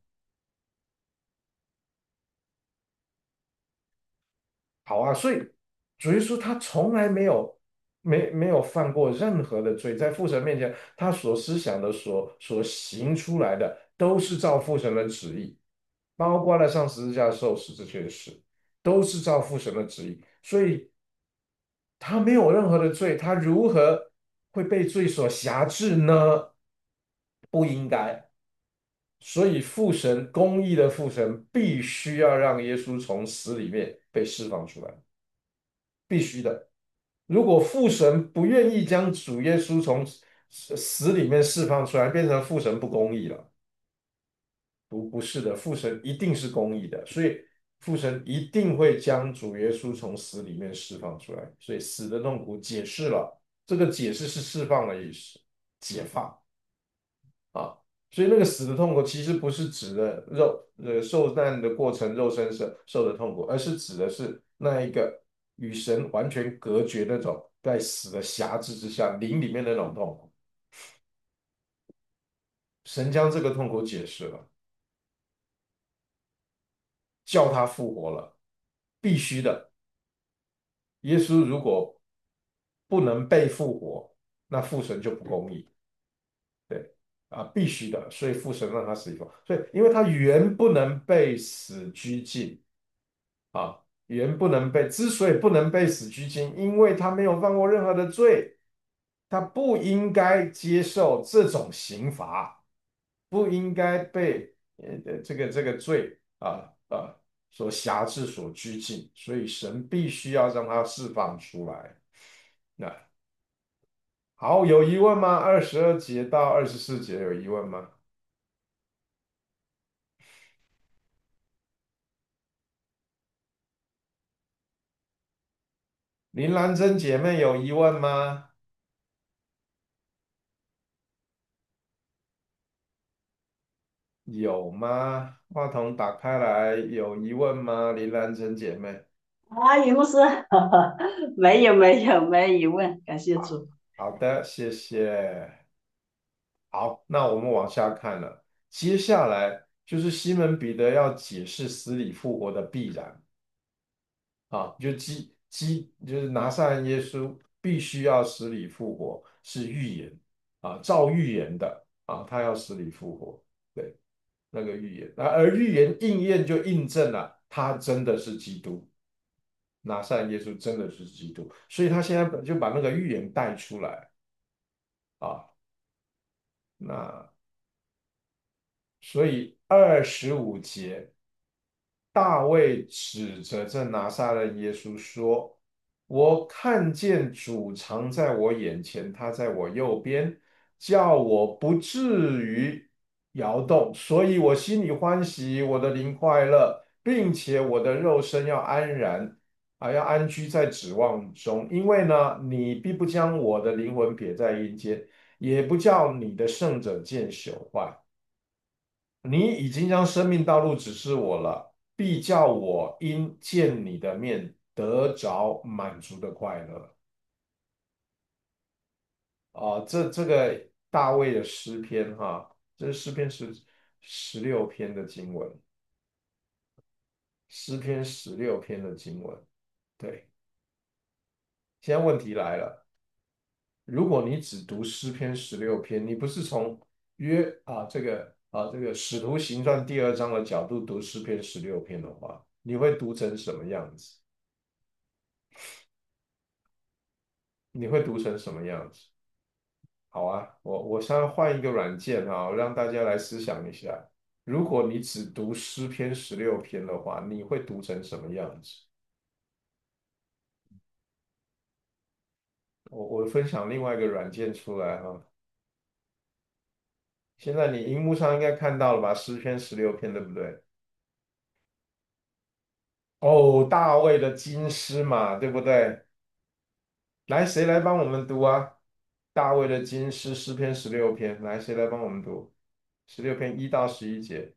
好啊，所以主耶稣他从来没有没没有犯过任何的罪，在父神面前，他所思想的、所所行出来的，都是照父神的旨意，包括了上十字架受死这些事，都是照父神的旨意，所以他没有任何的罪，他如何会被罪所辖制呢？不应该。所以父神公义的父神必须要让耶稣从死里面被释放出来，必须的。如果父神不愿意将主耶稣从死死里面释放出来，变成父神不公义了。不，不是的，父神一定是公义的，所以父神一定会将主耶稣从死里面释放出来。所以死的痛苦解释了，这个解释是释放的意思，解放啊。所以那个死的痛苦其实不是指的肉呃受难的过程肉身受受的痛苦，而是指的是那一个与神完全隔绝那种在死的辖制之下灵里面的那种痛苦。神将这个痛苦解释了，叫他复活了，必须的。耶稣如果不能被复活，那父神就不公义，对啊，必须的。所以父神让他死以后，所以因为他原不能被死拘禁啊，原不能被，之所以不能被死拘禁，因为他没有犯过任何的罪，他不应该接受这种刑罚，不应该被呃这个这个罪啊啊所辖制、所拘禁，所以神必须要让他释放出来。那好，有疑问吗？二十二节到二十四节有疑问吗？林兰珍姐妹有疑问吗？有吗？话筒打开来，有疑问吗？林兰珍姐妹。
啊，于牧师，没有没有没有疑问，感谢主。
好的，谢谢。好，那我们往下看了。接下来就是西门彼得要解释死里复活的必然啊，就基基就是拿撒勒耶稣必须要死里复活，是预言啊，照预言的啊，他要死里复活，对，那个预言，而而预言应验就印证了他真的是基督，拿撒勒耶稣真的是基督，所以他现在就把那个预言带出来啊。 那所以二十五节。大卫指着这拿撒勒耶稣说：“我看见主常在我眼前，他在我右边，叫我不至于摇动。所以我心里欢喜，我的灵快乐，并且我的肉身要安然，啊，要安居在指望中。因为呢，你必不将我的灵魂撇在阴间，也不叫你的圣者见朽坏。”你已经将生命道路指示我了，必叫我因见你的面得着满足的快乐。啊，这这个大卫的诗篇哈，这是诗篇十十六篇的经文，诗篇十六篇的经文。对，现在问题来了，如果你只读诗篇十六篇，你不是从约啊这个啊这个使徒行传第二章的角度读诗篇十六篇的话，你会读成什么样子？你会读成什么样子？好啊，我我现在换一个软件啊，让大家来思想一下。如果你只读诗篇十六篇的话，你会读成什么样子？我我分享另外一个软件出来哈，现在你荧幕上应该看到了吧？诗篇十六篇，对不对？哦，大卫的金诗嘛，对不对？来，谁来帮我们读啊？大卫的金诗诗篇十六篇，来，谁来帮我们读？十六篇一到十一节。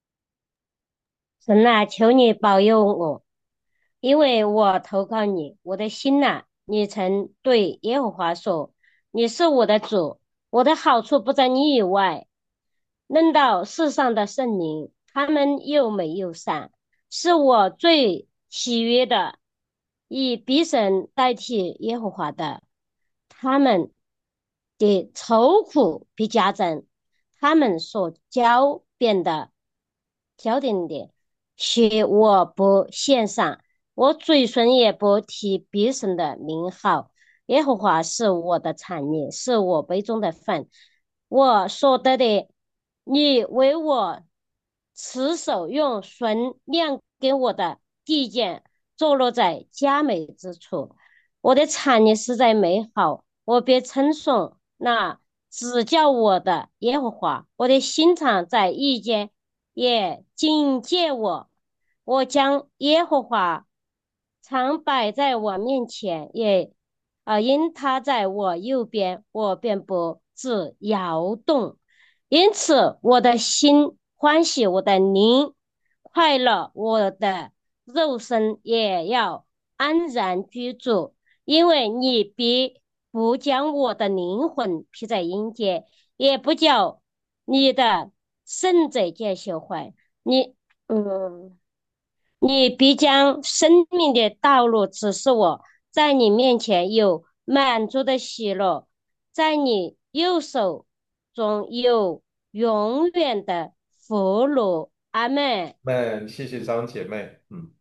神啊，求你保佑我，因为我投靠你，我的心呐、你曾对耶和华说：“你是我的主，我的好处不在你以外。”论到世上的圣灵，他们又美又善，是我最喜悦的，以彼神代替耶和华的。他们的愁苦必加增，他们所狡辩的、焦点的血我不献上，我嘴唇也不提彼神的名号。耶和华是我的产业，是我杯中的分，我所得的，你为我持守，用神亮给我的地界，坐落在佳美之处。我的产业实在美好，我便称颂那指教我的耶和华。我的心肠在意间也警戒我，我将耶和华常摆在我面前，也啊、呃因他在我右边，我便不致摇动。因此，我的心欢喜，我的灵快乐，我的肉身也要安然居住。因为你必不将我的灵魂披在阴间，也不叫你的圣者见朽坏。你，嗯，你必将生命的道路指示我，在你面前有满足的喜乐，在你右手中有永远的福禄。阿门。
们，谢谢张姐妹。嗯，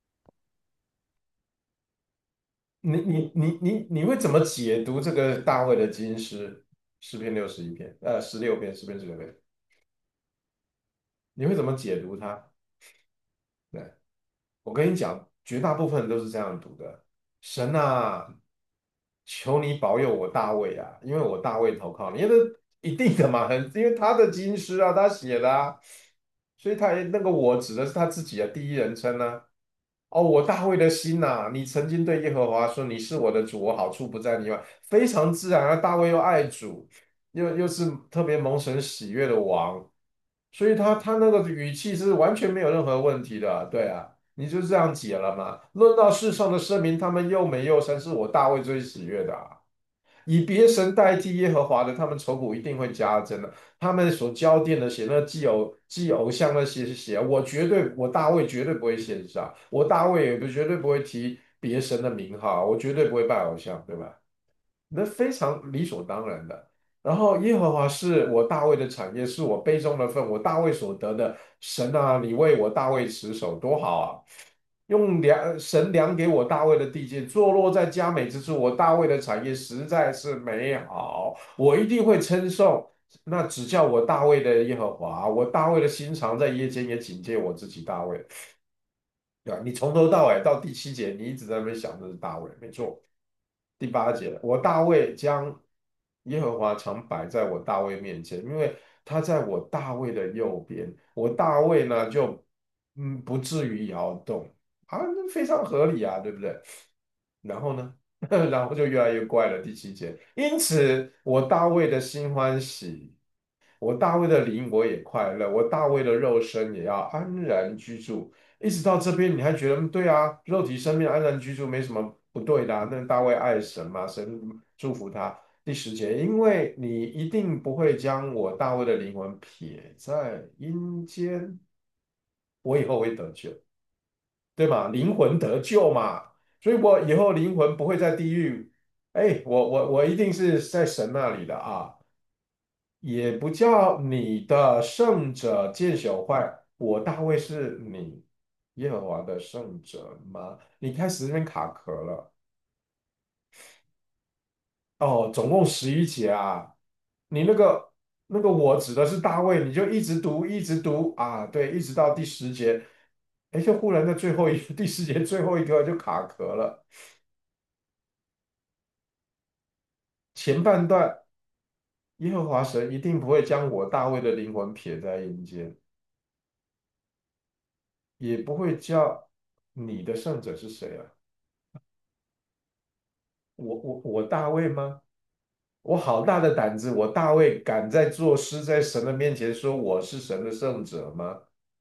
你你你你你会怎么解读这个大卫的金诗诗篇六十一篇，呃，十六篇，诗篇十六篇？你会怎么解读它？对，我跟你讲，绝大部分人都是这样读的。神啊，求你保佑我大卫啊，因为我大卫投靠你，因为这一定的嘛，很，因为他的金诗啊，他写的啊，所以他也那个我指的是他自己的第一人称呢、哦，我大卫的心呐、你曾经对耶和华说：“你是我的主，我好处不在你外。”非常自然啊。大卫又爱主，又又是特别蒙神喜悦的王，所以他他那个语气是完全没有任何问题的啊。对啊，你就这样解了嘛。论到世上的圣民，他们又美又善，是我大卫最喜悦的啊。以别神代替耶和华的，他们愁苦一定会加增的。他们所交奠的血，那祭偶祭偶像那些血，我绝对，我大卫绝对不会献上，我大卫也不绝对不会提别神的名号，我绝对不会拜偶像，对吧？那非常理所当然的。然后耶和华是我大卫的产业，是我杯中的份，我大卫所得的。神啊，你为我大卫持守，多好啊！用粮神粮给我大卫的地界，坐落在佳美之处。我大卫的产业实在是美好，我一定会称颂那只叫我大卫的耶和华，我大卫的心肠在夜间也警戒我自己大卫，对吧？你从头到尾到第七节，你一直在那边想的是大卫，没错。第八节，我大卫将耶和华常摆在我大卫面前，因为他在我大卫的右边，我大卫呢就嗯不至于摇动啊，那非常合理啊，对不对？然后呢，然后就越来越怪了。第七节，因此我大卫的心欢喜，我大卫的灵我也快乐，我大卫的肉身也要安然居住。一直到这边，你还觉得嗯对啊，肉体生命安然居住没什么不对的啊，那大卫爱神嘛，神祝福他。第十节，因为你一定不会将我大卫的灵魂撇在阴间，我以后会得救。对吗？灵魂得救嘛，所以我以后灵魂不会在地狱，哎，我我我一定是在神那里的啊，也不叫你的圣者见朽坏。我大卫是你耶和华的圣者吗？你开始这边卡壳了哦，总共十一节啊，你那个那个我指的是大卫，你就一直读一直读啊，对，一直到第十节，哎，就忽然在最后一第十节最后一个就卡壳了。前半段，耶和华神一定不会将我大卫的灵魂撇在阴间，也不会叫你的圣者是谁啊？我我我大卫吗？我好大的胆子，我大卫敢在作诗在神的面前说我是神的圣者吗？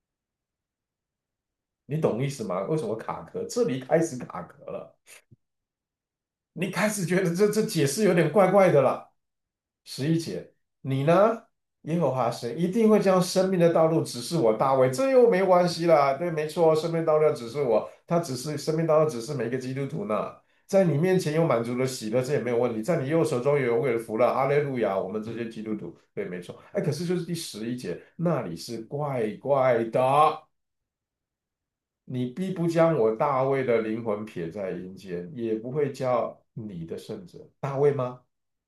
你懂意思吗？为什么卡壳？这里开始卡壳了，你开始觉得这这解释有点怪怪的了。十一节，你呢？耶和华神一定会将生命的道路指示我大卫，这又没关系啦。对，没错，生命道路指示我，他只是生命道路指示每一个基督徒呢。在你面前有满足的喜乐，这也没有问题。在你右手中有永远的福乐，阿肋路亚。我们这些基督徒，对，没错。哎，可是就是第十一节那里是怪怪的，你必不将我大卫的灵魂撇在阴间，也不会叫你的圣者大卫吗？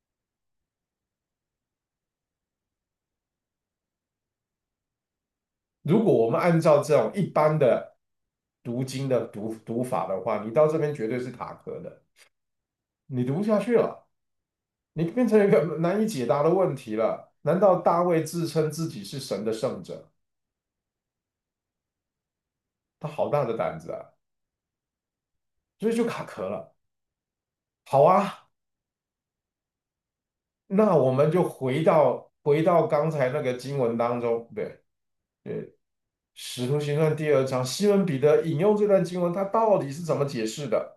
如果我们按照这种一般的读经的读读法的话，你到这边绝对是卡壳的，你读不下去了，你变成一个难以解答的问题了。难道大卫自称自己是神的圣者？他好大的胆子啊！所以就卡壳了。好啊，那我们就回到回到刚才那个经文当中，对对，《使徒行传》第二章，西门彼得引用这段经文，他到底是怎么解释的？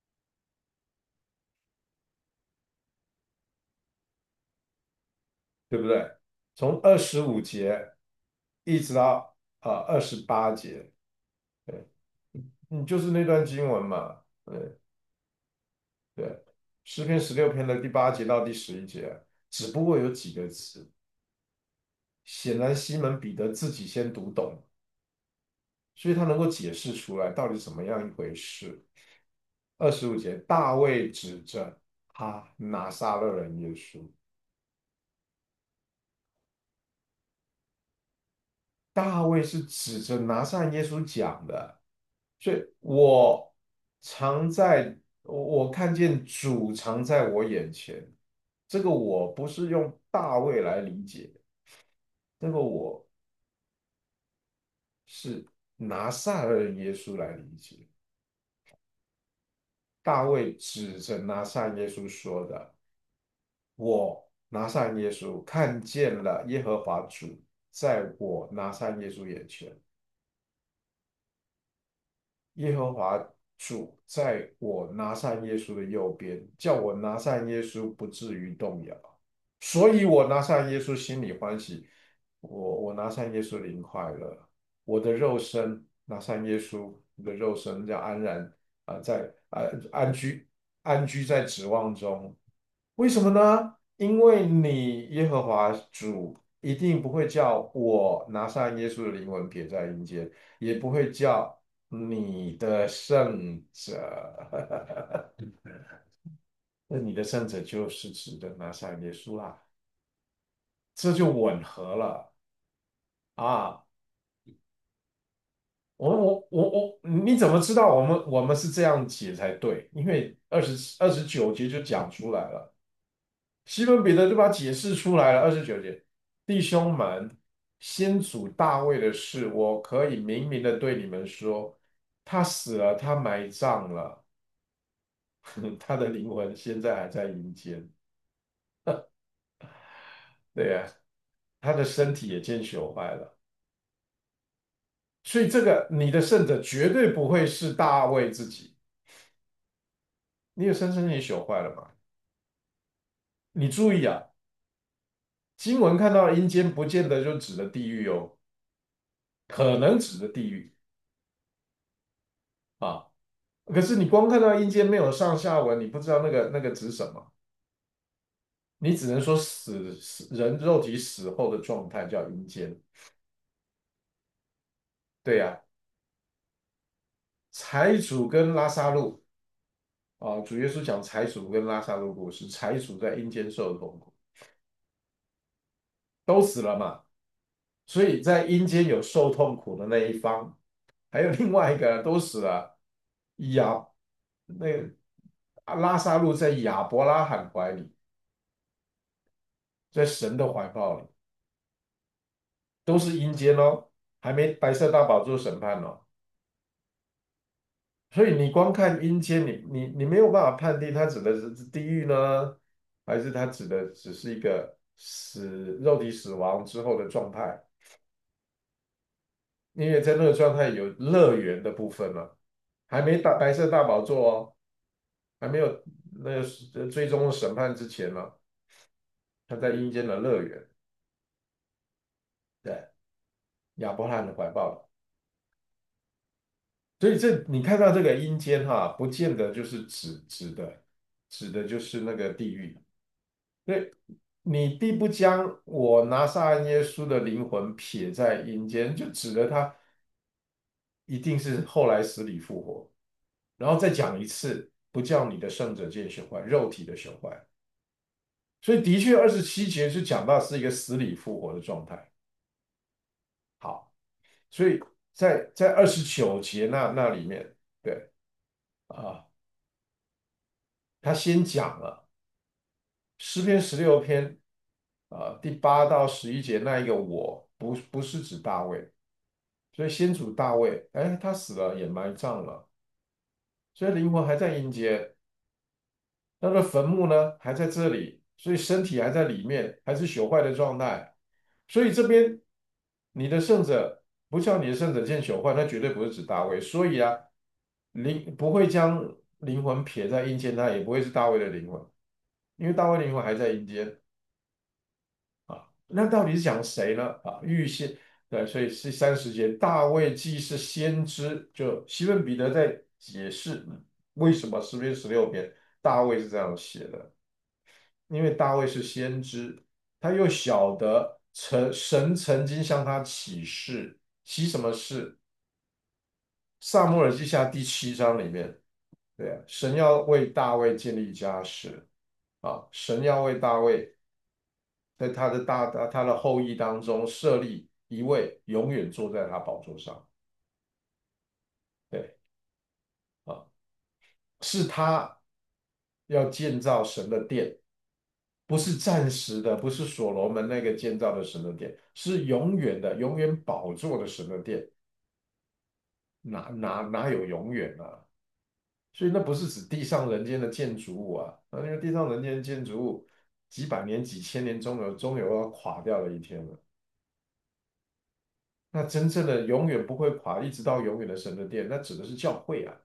对不对？从二十五节一直到呃二十八节，对，你就是那段经文嘛，对对，诗篇十六篇的第八节到第十一节，只不过有几个词，显然西门彼得自己先读懂，所以他能够解释出来到底怎么样一回事。二十五节，大卫指着他拿撒勒人耶稣，大卫是指着拿撒勒耶稣讲的。所以我常在，我我看见主常在我眼前。这个我不是用大卫来理解的，这个我是拿撒勒人耶稣来理解。大卫指着拿撒勒耶稣说的：“我拿撒勒耶稣看见了耶和华主在我拿撒勒耶稣眼前。”耶和华主在我拿撒耶稣的右边，叫我拿撒耶稣不至于动摇。所以我拿撒耶稣心里欢喜，我我拿撒耶稣灵快乐，我的肉身拿撒耶稣的肉身叫安然啊、呃在安安居安居在指望中。为什么呢？因为你耶和华主一定不会叫我拿上耶稣的灵魂撇在阴间，也不会叫你的圣者。那你的圣者就是指的拿上耶稣啦。 这就吻合了啊。我我我我，你怎么知道我们我们是这样解才对？因为二十二十九节就讲出来了，西门彼得就把它解释出来了。二十九节，弟兄们，先祖大卫的事，我可以明明的对你们说，他死了，他埋葬了，他的灵魂现在还在阴间。对呀，他的身体也见朽坏了。所以这个你的圣者绝对不会是大卫自己，你的身身体朽坏了嘛？你注意啊，经文看到阴间，不见得就指的地狱哦，可能指的地狱啊。可是你光看到阴间没有上下文，你不知道那个那个指什么，你只能说死死人肉体死后的状态叫阴间。对呀、财主跟拉萨路啊，主耶稣讲财主跟拉萨路故事，财主在阴间受痛苦，都死了嘛。所以在阴间有受痛苦的那一方，还有另外一个人都死了。亚那个拉萨路在亚伯拉罕怀里，在神的怀抱里，都是阴间哦，还没白色大宝座审判哦。所以你光看阴间，你你你没有办法判定它指的是地狱呢，还是它指的只是一个死肉体死亡之后的状态？因为在那个状态有乐园的部分呢，还没大白色大宝座哦。还没有那个是最终的审判之前呢，他在阴间的乐园，对，亚伯拉罕的怀抱里。所以这你看到这个阴间哈，不见得就是指指的指的就是那个地狱。对，你必不将我拿撒勒耶稣的灵魂撇在阴间，就指的他一定是后来死里复活。然后再讲一次，不叫你的圣者见朽坏，肉体的朽坏。所以的确，二十七节是讲到是一个死里复活的状态。好，所以在在二十九节那那里面，对啊，他先讲了诗篇十六篇啊第八到十一节那一个我，不不是指大卫，所以先祖大卫，哎，他死了也埋葬了，所以灵魂还在阴间，他的坟墓呢还在这里，所以身体还在里面，还是朽坏的状态。所以这边你的圣者不叫你的圣者见朽坏，那绝对不是指大卫。所以啊，灵不会将灵魂撇在阴间，他也不会是大卫的灵魂，因为大卫灵魂还在阴间啊。那到底是讲谁呢？啊，预先对，所以是三十节，大卫既是先知，就西门彼得在解释为什么诗篇十六篇大卫是这样写的。因为大卫是先知，他又晓得曾神曾经向他起誓，起什么誓？撒母耳记下第七章里面，对啊，神要为大卫建立家室啊，神要为大卫在他的大他的后裔当中设立一位永远坐在他宝座上，对啊，是他要建造神的殿，不是暂时的，不是所罗门那个建造的神的殿，是永远的、永远宝座的神的殿。哪哪哪有永远啊？所以那不是指地上人间的建筑物啊，啊，因为地上人间的建筑物几百年、几千年终有终有要垮掉的一天了。那真正的永远不会垮，一直到永远的神的殿，那指的是教会啊。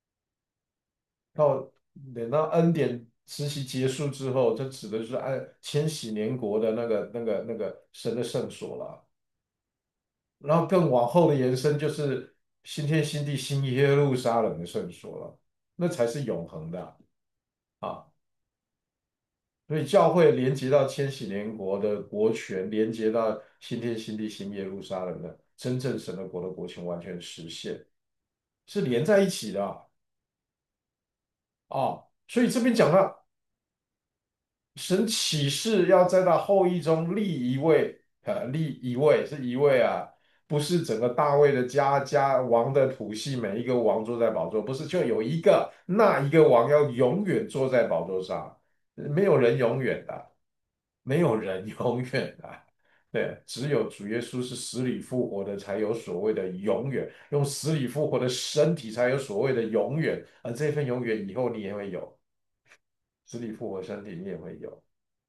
到等到恩典时期结束之后，这指的就是按千禧年国的那个、那个、那个神的圣所了。然后更往后的延伸就是新天新地新耶路撒冷的圣所了，那才是永恒的啊！所以教会连接到千禧年国的国权，连接到新天新地新耶路撒冷的真正神的国的国权完全实现，是连在一起的啊！啊所以这边讲到神启示要在他后裔中立一位，呃，立一位是一位啊，不是整个大卫的家家王的谱系，每一个王坐在宝座，不是就有一个，那一个王要永远坐在宝座上，没有人永远的，没有人永远的。对，只有主耶稣是死里复活的，才有所谓的永远；用死里复活的身体，才有所谓的永远。而这份永远以后你也会有，死里复活的身体你也会有。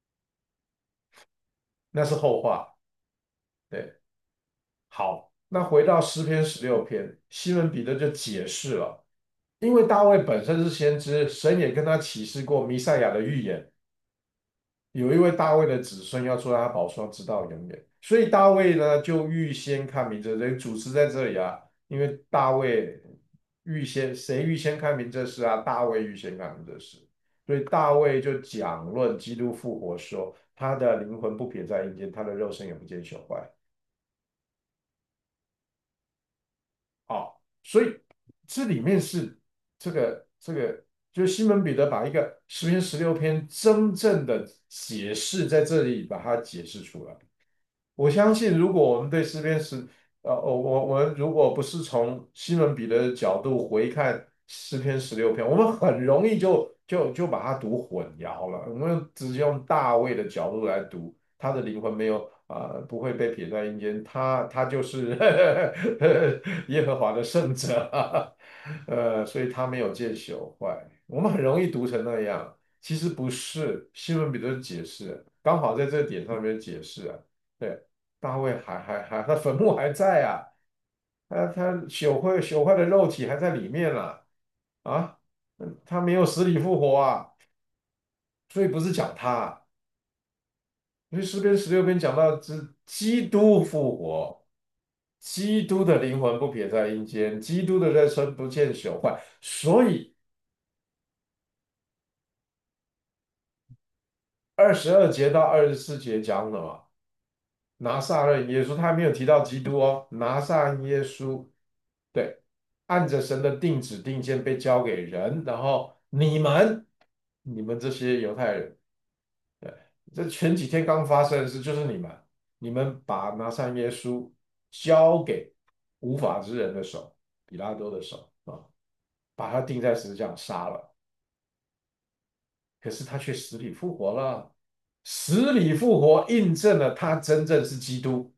那是后话。对，好，那回到诗篇十六篇，西门彼得就解释了，因为大卫本身是先知，神也跟他启示过弥赛亚的预言，有一位大卫的子孙要坐在他宝座上直到永远，所以大卫呢就预先看明这，这主持在这里啊，因为大卫预先谁预先看明这事啊？大卫预先看明这事，所以大卫就讲论基督复活说，他的灵魂不撇在阴间，他的肉身也不见朽坏。哦，所以这里面是这个这个，就是西门彼得把一个诗篇十六篇真正的解释在这里把它解释出来。我相信，如果我们对诗篇十，呃，我我我们如果不是从西门彼得的角度回看诗篇十六篇，我们很容易就就就把它读混淆了。我们只是用大卫的角度来读，他的灵魂没有啊、呃不会被撇在阴间，他他就是耶和华的圣者，呃，所以他没有见朽坏。我们很容易读成那样，其实不是。西门彼得的解释刚好在这个点上面解释啊。对，大卫还还还，他坟墓还在啊，他他朽坏朽坏的肉体还在里面了啊，嗯他没有死里复活啊，所以不是讲他啊，因为诗篇十六篇讲到是基督复活，基督的灵魂不撇在阴间，基督的肉身不见朽坏，所以二十二节到二十四节讲什么？拿撒勒耶稣，他还没有提到基督哦。拿撒勒耶稣，对，按着神的定旨定见被交给人，然后你们，你们这些犹太人，对，这前几天刚发生的事就是你们，你们把拿撒勒耶稣交给无法之人的手，比拉多的手啊，把他钉在十字架上杀了，可是他却死里复活了，死里复活印证了他真正是基督。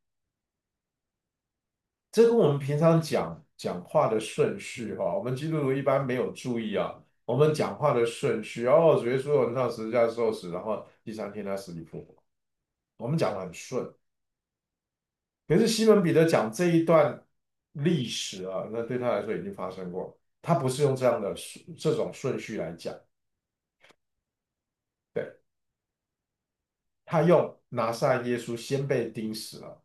这跟我们平常讲讲话的顺序哈，我们基督徒一般没有注意啊。我们讲话的顺序，哦，主耶稣有人上十字架受死，然后第三天他死里复活，我们讲的很顺。可是西门彼得讲这一段历史啊，那对他来说已经发生过，他不是用这样的顺这种顺序来讲，对，他用拿撒勒耶稣先被钉死了，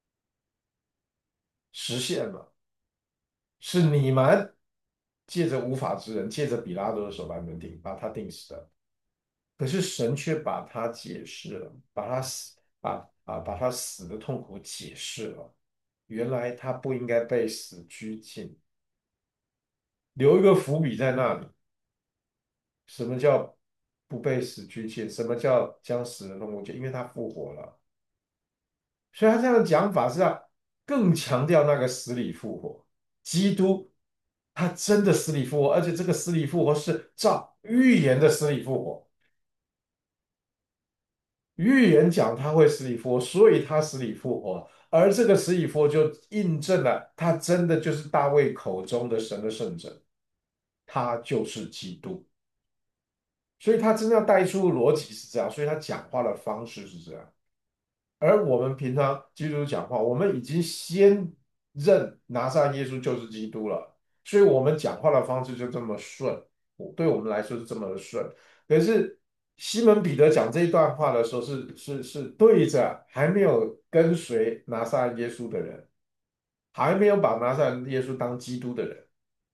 实现了，是你们借着无法之人，借着比拉多的手把你们钉，把他钉死的。可是神却把他解释了，把他死，把啊把他死的痛苦解释了。原来他不应该被死拘禁，留一个伏笔在那里。什么叫不被死拘禁？什么叫将死的痛苦解？因为他复活了，所以他这样的讲法是要更强调那个死里复活。基督他真的死里复活，而且这个死里复活是照预言的死里复活。预言讲他会死里复活，所以他死里复活，而这个死里复活就印证了他真的就是大卫口中的神的圣者，他就是基督。所以他真正要带出逻辑是这样，所以他讲话的方式是这样。而我们平常基督徒讲话，我们已经先认拿撒勒耶稣就是基督了，所以我们讲话的方式就这么顺，对我们来说是这么的顺。可是西门彼得讲这一段话的时候是，是是对着还没有跟随拿撒勒耶稣的人，还没有把拿撒勒耶稣当基督的人，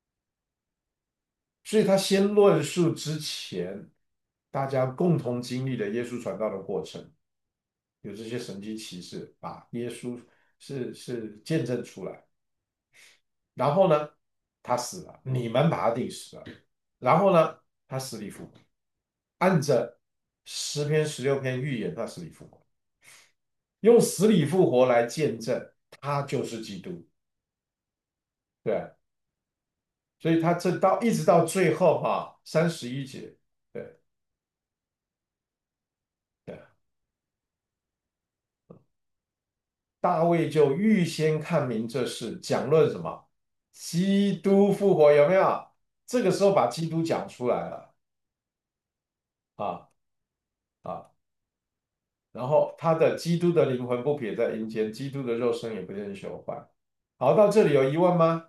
所以他先论述之前大家共同经历的耶稣传道的过程。有这些神迹奇事，把耶稣是是见证出来。然后呢，他死了，你们把他钉死了。然后呢，他死里复活，按着诗篇十六篇预言他死里复活，用死里复活来见证他就是基督。对啊，所以他这到一直到最后哈，三十一节，对对，大卫就预先看明这事，讲论什么？基督复活有没有？这个时候把基督讲出来了啊啊，然后他的基督的灵魂不撇在阴间，基督的肉身也不见朽坏。好，到这里有疑问吗？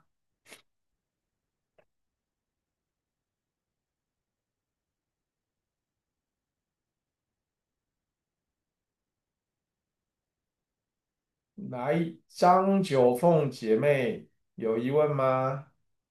来，张九凤姐妹有疑问吗？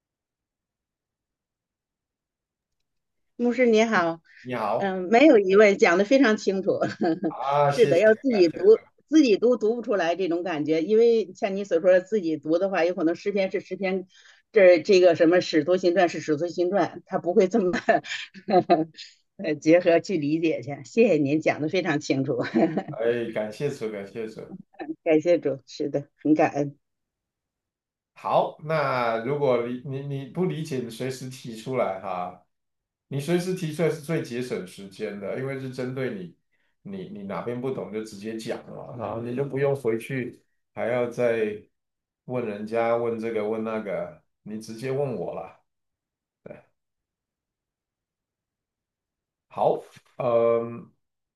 牧师你好，
你好
嗯，没有疑问，讲的非常清楚。
啊，
是的，
谢谢，
要自己读，
感谢主。
自己读读不出来这种感觉，因为像你所说的，自己读的话，有可能诗篇是诗篇，这这个什么使徒行传是使徒行传，他不会这么呃结合去理解去。谢谢您讲的非常清楚，
哎，感谢主，感谢主。
感谢主，是的，很感恩。
好，那如果你你你不理解，你随时提出来哈，你随时提出来是最节省时间的，因为是针对你，你你哪边不懂就直接讲了，然后你就不用回去还要再问人家问这个问那个，你直接问我了。对，好，嗯，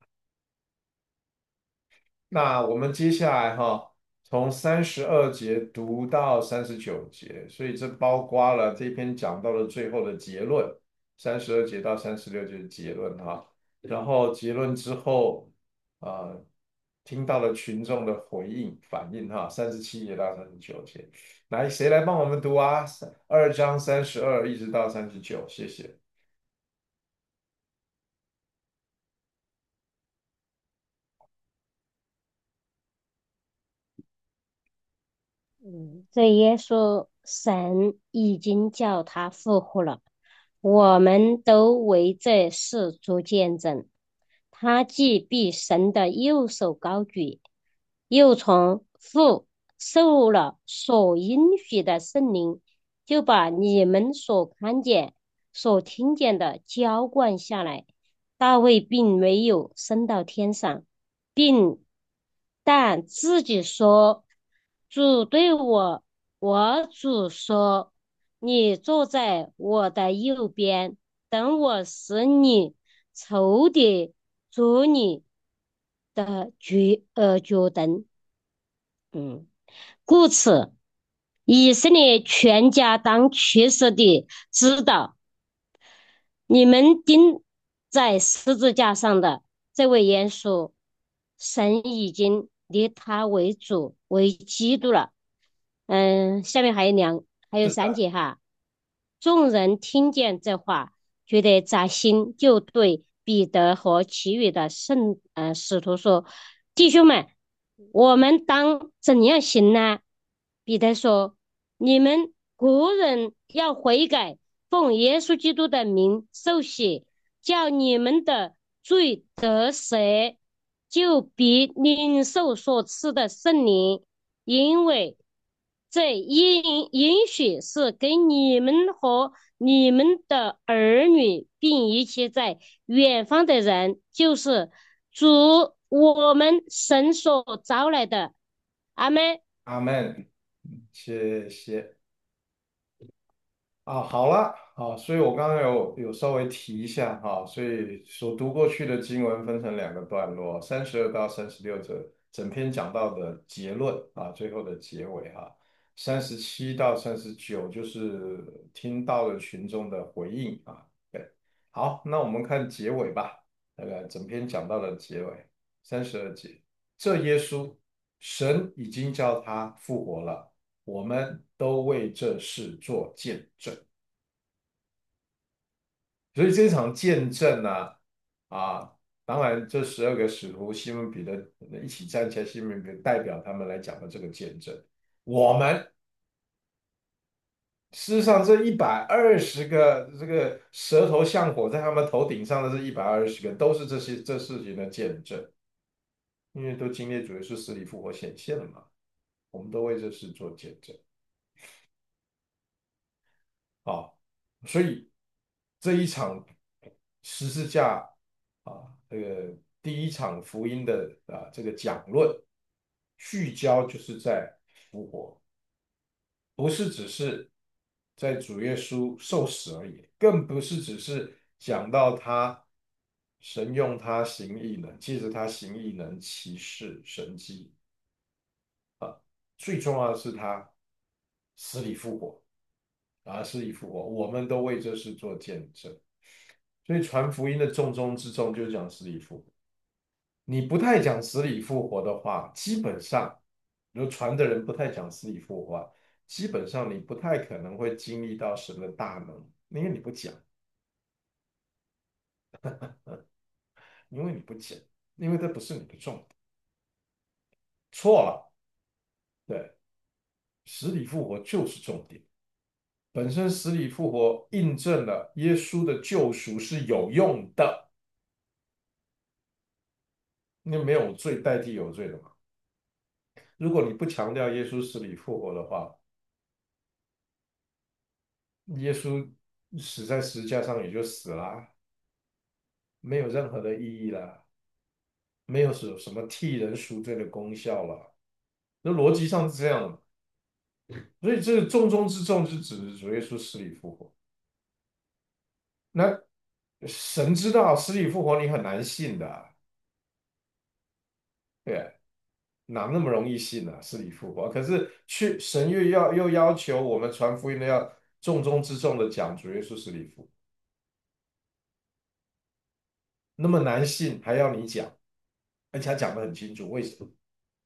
那我们接下来哈，从三十二节读到三十九节，所以这包括了这篇讲到的最后的结论，三十二节到三十六节的结论哈。然后结论之后，呃，听到了群众的回应反应哈，三十七节到三十九节，来，谁来帮我们读啊？二章三十二一直到三十九，谢谢。
嗯，这耶稣神已经叫他复活了，我们都为这事做见证。他既被神的右手高举，又从父受了所应许的圣灵，就把你们所看见、所听见的浇灌下来。大卫并没有升到天上，并但自己说：“主对我，我主说，你坐在我的右边，等我使你仇敌做你的脚呃脚凳。”嗯，故此，以色列全家当确实地知道，你们钉在十字架上的这位耶稣，神已经立他为主为基督了。嗯，下面还有两还有
是的，
三节哈。众人听见这话，觉得扎心，就对彼得和其余的圣呃使徒说：“弟兄们，我们当怎样行呢？”彼得说：“你们个人要悔改，奉耶稣基督的名受洗，叫你们的罪得赦，就必领受所赐的圣灵，因为这应应许是给你们和你们的儿女，并一切在远方的人，就是主我们神所招来的。”阿门。
阿门，谢谢。啊，好了，啊，所以我刚刚有有稍微提一下哈，所以所读过去的经文分成两个段落，三十二到三十六这整篇讲到的结论啊，最后的结尾哈，三十七到三十九就是听到了群众的回应啊，对，好，那我们看结尾吧，那个整篇讲到的结尾，三十二节，这耶稣，神已经叫他复活了。我们都为这事做见证。所以这场见证呢，啊，当然这十二个使徒西门彼得一起站起来，西门彼得代表他们来讲的这个见证。我们事实上，这一百二十个这个舌头像火在他们头顶上的这一百二十个，都是这些这事情的见证，因为都经历主耶稣死里复活显现了嘛，我们都为这事做见证。好，所以这一场十字架啊，这个第一场福音的啊这个讲论，聚焦就是在复活，不是只是在主耶稣受死而已，更不是只是讲到他神用他行异能，借着他行异能奇事神迹啊，最重要的是他死里复活。啊，死里复活，我们都为这事做见证。所以传福音的重中之重就是讲死里复活。你不太讲死里复活的话，基本上，如果传的人不太讲死里复活啊，基本上你不太可能会经历到神的大能，因为你不讲，因为你不讲，因为这不是你的重点。错了，对，死里复活就是重点。本身死里复活印证了耶稣的救赎是有用的，因为没有罪代替有罪的嘛。如果你不强调耶稣死里复活的话，耶稣死在十字架上也就死了，没有任何的意义了，没有什什么替人赎罪的功效了。那逻辑上是这样的嘛，所以这个重中之重是指主耶稣死里复活。那神知道死里复活你很难信的，对，哪那么容易信呢、死里复活，可是去神又要又要求我们传福音的要重中之重的讲主耶稣死里复活，那么难信还要你讲，而且他讲的很清楚，为什么？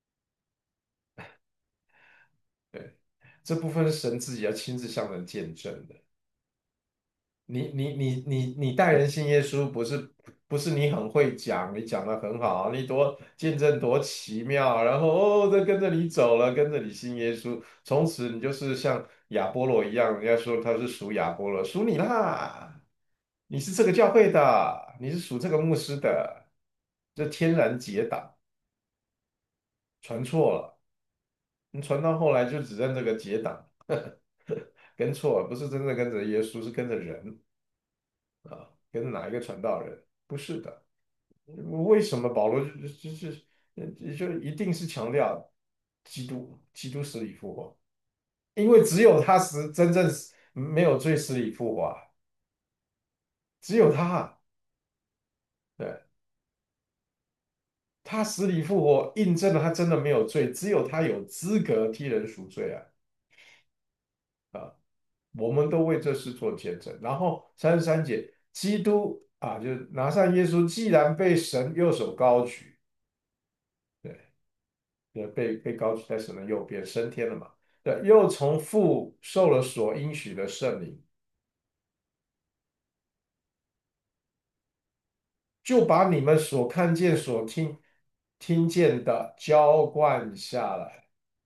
对，这部分是神自己要亲自向人见证的。你你你你你带人信耶稣，不是不是你很会讲，你讲的很好，你多见证多奇妙，然后哦，这跟着你走了，跟着你信耶稣，从此你就是像亚波罗一样，人家说他是属亚波罗，属你啦，你是这个教会的，你是属这个牧师的，这天然结党，传错了，你传到后来就只认这个结党，跟错了，不是真的跟着耶稣，是跟着人。啊，跟哪一个传道人？不是的，为什么保罗就就是就就一定是强调基督基督死里复活？因为只有他死真正死没有罪死里复活啊，只有他，对，他死里复活，印证了他真的没有罪，只有他有资格替人赎罪啊啊！我们都为这事做见证。然后三十三节，基督啊，就是拿上耶稣，既然被神右手高举。对。呃，被被高举在神的右边升天了嘛？对，又从父受了所应许的圣灵，就把你们所看见、所听听见的浇灌下来。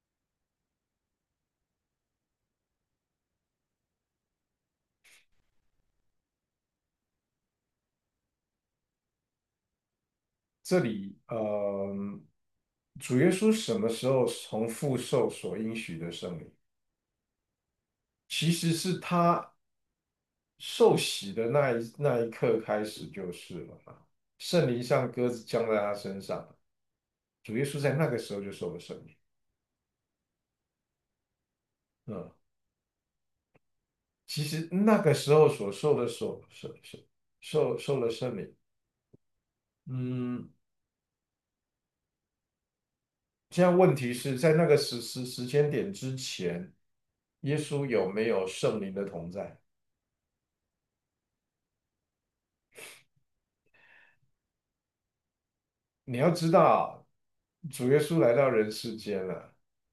这里，呃，主耶稣什么时候从父受所应许的圣灵？其实是他受洗的那一那一刻开始就是了嘛。圣灵像鸽子降在他身上，主耶稣在那个时候就受了圣灵。嗯。其实那个时候所受的所受受受受了圣灵，嗯，现在问题是在那个时时时间点之前，耶稣有没有圣灵的同在？你要知道，主耶稣来到人世间了，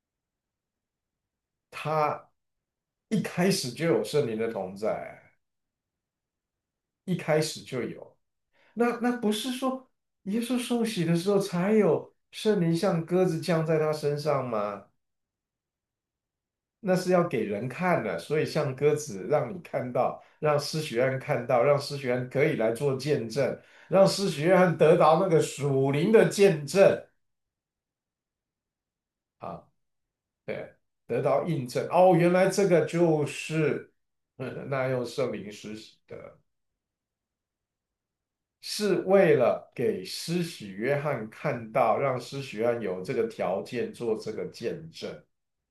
他一开始就有圣灵的同在，一开始就有。那那不是说耶稣受洗的时候才有圣灵像鸽子降在他身上吗？ 那是要给人看的，所以像鸽子让你看到，让施许愿看到，让施许愿可以来做见证，让施许愿得到那个属灵的见证啊，对，得到印证。哦，原来这个就是，嗯，那用圣灵施洗的。是为了给施洗约翰看到，让施洗约翰有这个条件做这个见证。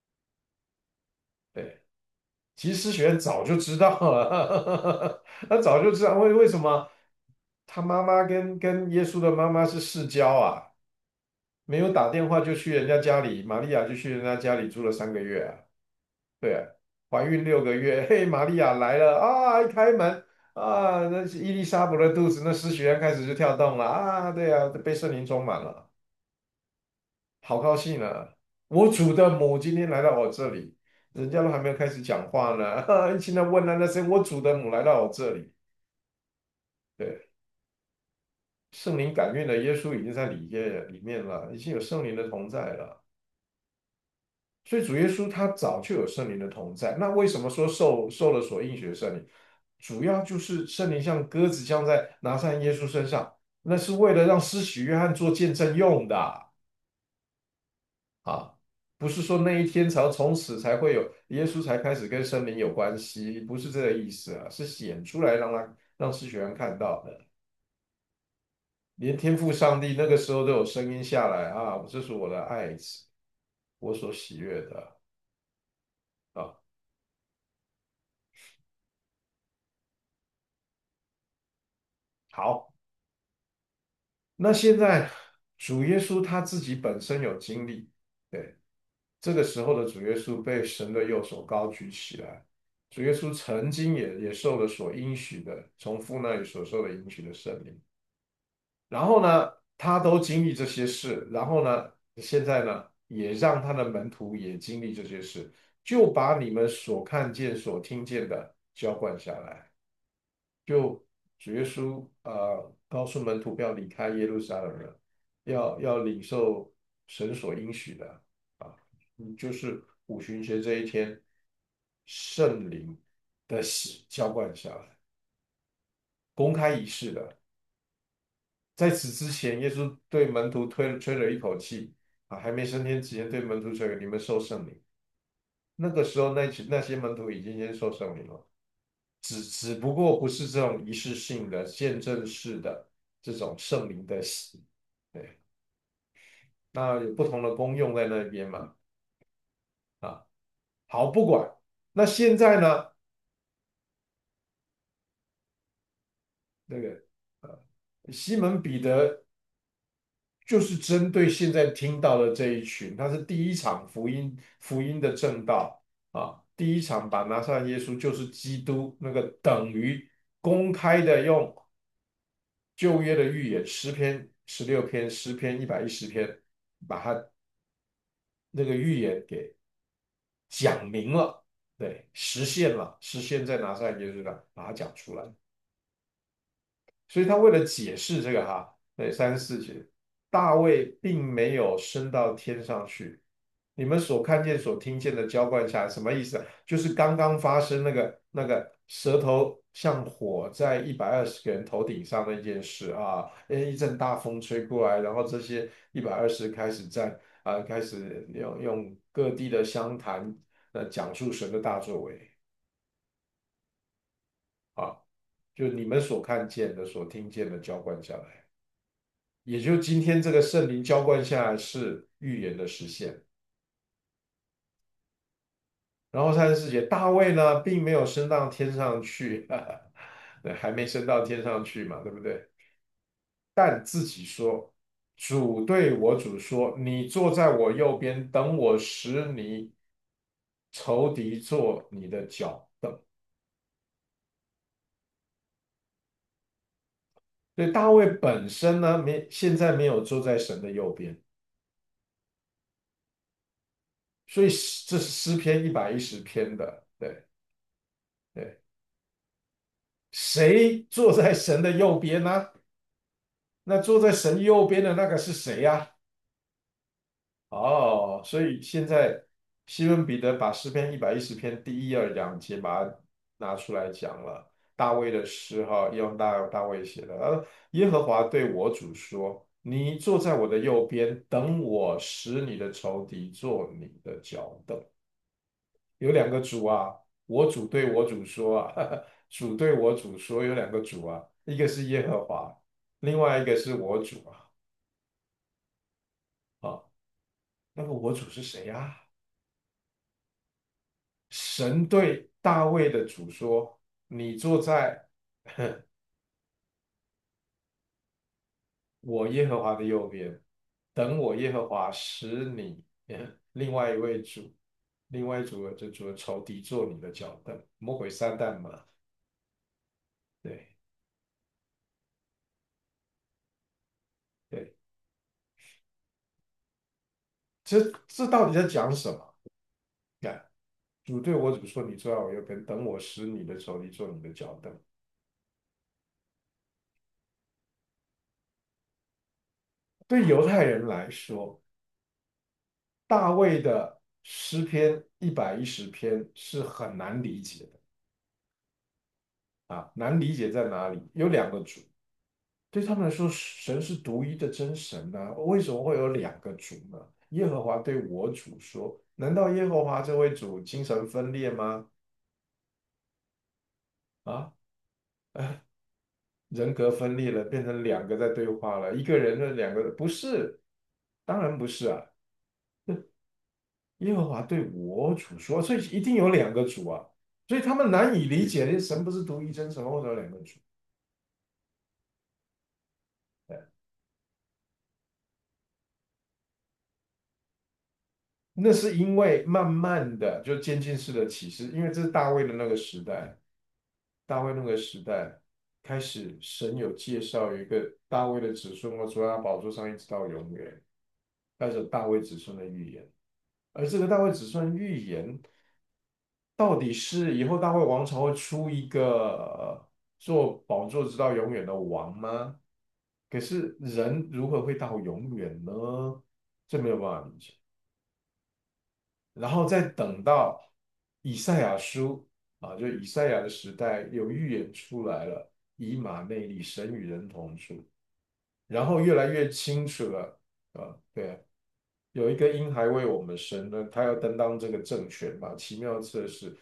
对，其实施洗约翰早就知道了，他早就知道为为什么他妈妈跟跟耶稣的妈妈是世交啊，没有打电话就去人家家里，玛利亚就去人家家里住了三个月啊。对啊，怀孕六个月，嘿，玛利亚来了啊，一开门啊，那是伊丽莎白的肚子，那施洗约翰开始就跳动了啊，对啊，被圣灵充满了。好高兴啊！我主的母今天来到我这里，人家都还没有开始讲话呢，一听到问安那声，我主的母来到我这里。对，圣灵感孕的耶稣已经在里面里面了，已经有圣灵的同在了。所以主耶稣他早就有圣灵的同在。那为什么说受受了所应许的圣灵？主要就是圣灵像鸽子降在拿撒勒耶稣身上，那是为了让施洗约翰做见证用的。啊，不是说那一天才从此才会有耶稣才开始跟圣灵有关系，不是这个意思啊，是显出来让他让世学员看到的，连天父上帝那个时候都有声音下来啊，这是我的爱子，我所喜悦的啊。好，那现在主耶稣他自己本身有经历，对，这个时候的主耶稣被神的右手高举起来。主耶稣曾经也也受了所应许的，从父那里所受的应许的圣灵。然后呢，他都经历这些事，然后呢，现在呢，也让他的门徒也经历这些事，就把你们所看见、所听见的浇灌下来。就主耶稣呃告诉门徒不要离开耶路撒冷了，要要领受神所应许的啊，嗯就是五旬节这一天，圣灵的喜浇灌下来，公开仪式的。在此之前，耶稣对门徒吹吹了一口气啊，还没升天之前，对门徒吹，你们受圣灵。那个时候那群那些门徒已经先受圣灵了，只只不过不是这种仪式性的、见证式的这种圣灵的洗。对，那有不同的功用在那边嘛。啊，好，不管。那现在呢，那个呃，西门彼得就是针对现在听到的这一群，他是第一场福音福音的正道啊，第一场把拿撒勒耶稣就是基督，那个等于公开的用旧约的预言诗篇十六篇、诗篇一百一十篇，把它那个预言给讲明了，对，实现了，实现在拿撒勒耶稣上，把它讲出来。所以他为了解释这个哈，对，三十四节，大卫并没有升到天上去，你们所看见、所听见的浇灌下来，什么意思啊？就是刚刚发生那个那个舌头像火在一百二十个人头顶上那件事啊，哎，一阵大风吹过来，然后这些一百二十开始在啊，开始用用各地的乡谈，呃，讲述神的大作为啊，就你们所看见的、所听见的浇灌下来。也就今天这个圣灵浇灌下来是预言的实现。然后三十四节，大卫呢，并没有升到天上去，对，还没升到天上去嘛，对不对？但自己说，主对我主说：“你坐在我右边，等我使你仇敌做你的脚凳。”所以大卫本身呢，没现在没有坐在神的右边，所以这是诗篇一百一十篇的，对对。谁坐在神的右边呢？那坐在神右边的那个是谁呀？哦，所以现在西门彼得把诗篇一百一十篇第一二两节把它拿出来讲了。大卫的诗哈，用大大卫写的。呃，耶和华对我主说：“你坐在我的右边，等我使你的仇敌做你的脚凳。”有两个主啊，我主对我主说啊，主对我主说，有两个主啊，一个是耶和华，另外一个是我主啊。啊，那个我主是谁呀、神对大卫的主说：“你坐在我耶和华的右边，等我耶和华使你另外一位主，另外一主的这主的仇敌做你的脚凳，魔鬼撒旦嘛。”对对，这这到底在讲什么？看，主对我主说：“你坐在我右边，等我使你的仇敌做你的脚凳。”对犹太人来说，大卫的诗篇一百一十篇是很难理解的。啊，难理解在哪里？有两个主，对他们来说，神是独一的真神呐、为什么会有两个主呢？耶和华对我主说：“难道耶和华这位主精神分裂吗？啊，哎，人格分裂了，变成两个在对话了，一个人的两个，不是，当然不是啊。耶和华对我主说，所以一定有两个主啊，所以他们难以理解，神不是独一真神吗？为什么有两个主？那是因为慢慢的就渐进式的启示，因为这是大卫的那个时代，大卫那个时代开始，神有介绍有一个大卫的子孙，我坐在他宝座上一直到永远，开始有大卫子孙的预言。而这个大卫子孙预言，到底是以后大卫王朝会出一个呃做宝座直到永远的王吗？可是人如何会到永远呢？这没有办法理解。然后再等到以赛亚书啊，就以赛亚的时代有预言出来了，以马内利，神与人同住，然后越来越清楚了啊，对啊，有一个婴孩为我们生的，他要担当这个政权嘛，奇妙测试，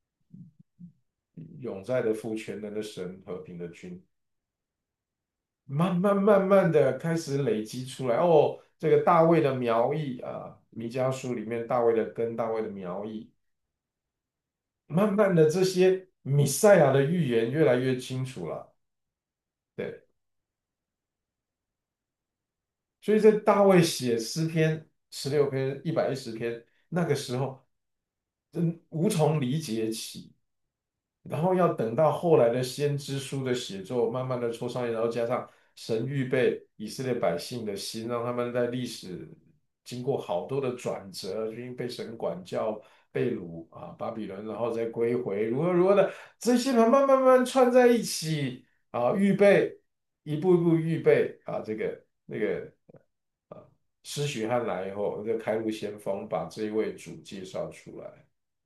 永在的父，全能的神，和平的君，慢慢慢慢的开始累积出来哦，这个大卫的苗裔啊，弥迦书里面大卫的根，大卫的苗裔。慢慢的这些弥赛亚的预言越来越清楚了，对，所以在大卫写诗篇十六篇、一百一十篇那个时候，真无从理解起，然后要等到后来的先知书的写作，慢慢的抽上来，然后加上神预备以色列百姓的心，让他们在历史经过好多的转折，就因为被神管教、被掳啊巴比伦，然后再归回，如何如何的，这些慢慢慢慢串在一起啊，预备一步一步预备啊，这个那个啊，施洗汉来以后，就开路先锋，把这一位主介绍出来。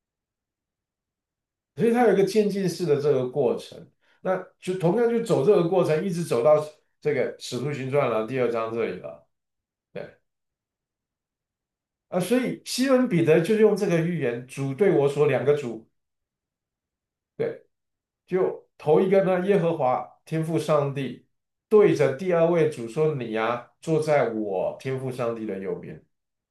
所以它有一个渐进式的这个过程，那就同样就走这个过程，一直走到这个《使徒行传》了第二章这里了，对啊，所以西门彼得就用这个预言，主对我说两个主，对，就头一个呢，耶和华天父上帝对着第二位主说：“你呀、坐在我天父上帝的右边。”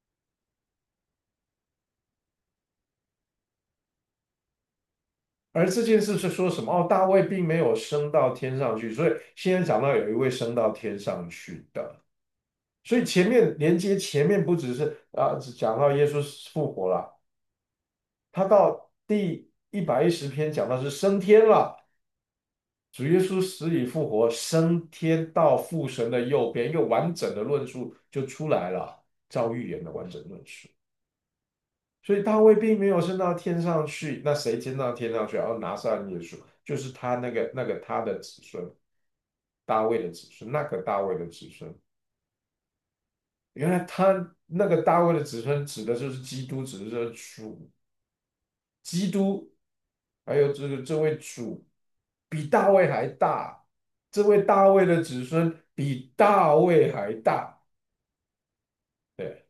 而这件事是说什么？哦，大卫并没有升到天上去，所以现在讲到有一位升到天上去的。所以前面连接前面不只是啊，只讲到耶稣复活了，他到第一百一十篇讲到是升天了，主耶稣死里复活，升天到父神的右边，一个完整的论述就出来了，照预言的完整论述。所以大卫并没有升到天上去，那谁升到天上去？然后拿撒勒耶稣，就是他那个那个他的子孙，大卫的子孙，那个大卫的子孙。原来他那个大卫的子孙指的就是基督，指的就是主。基督还有这个这位主比大卫还大，这位大卫的子孙比大卫还大。对，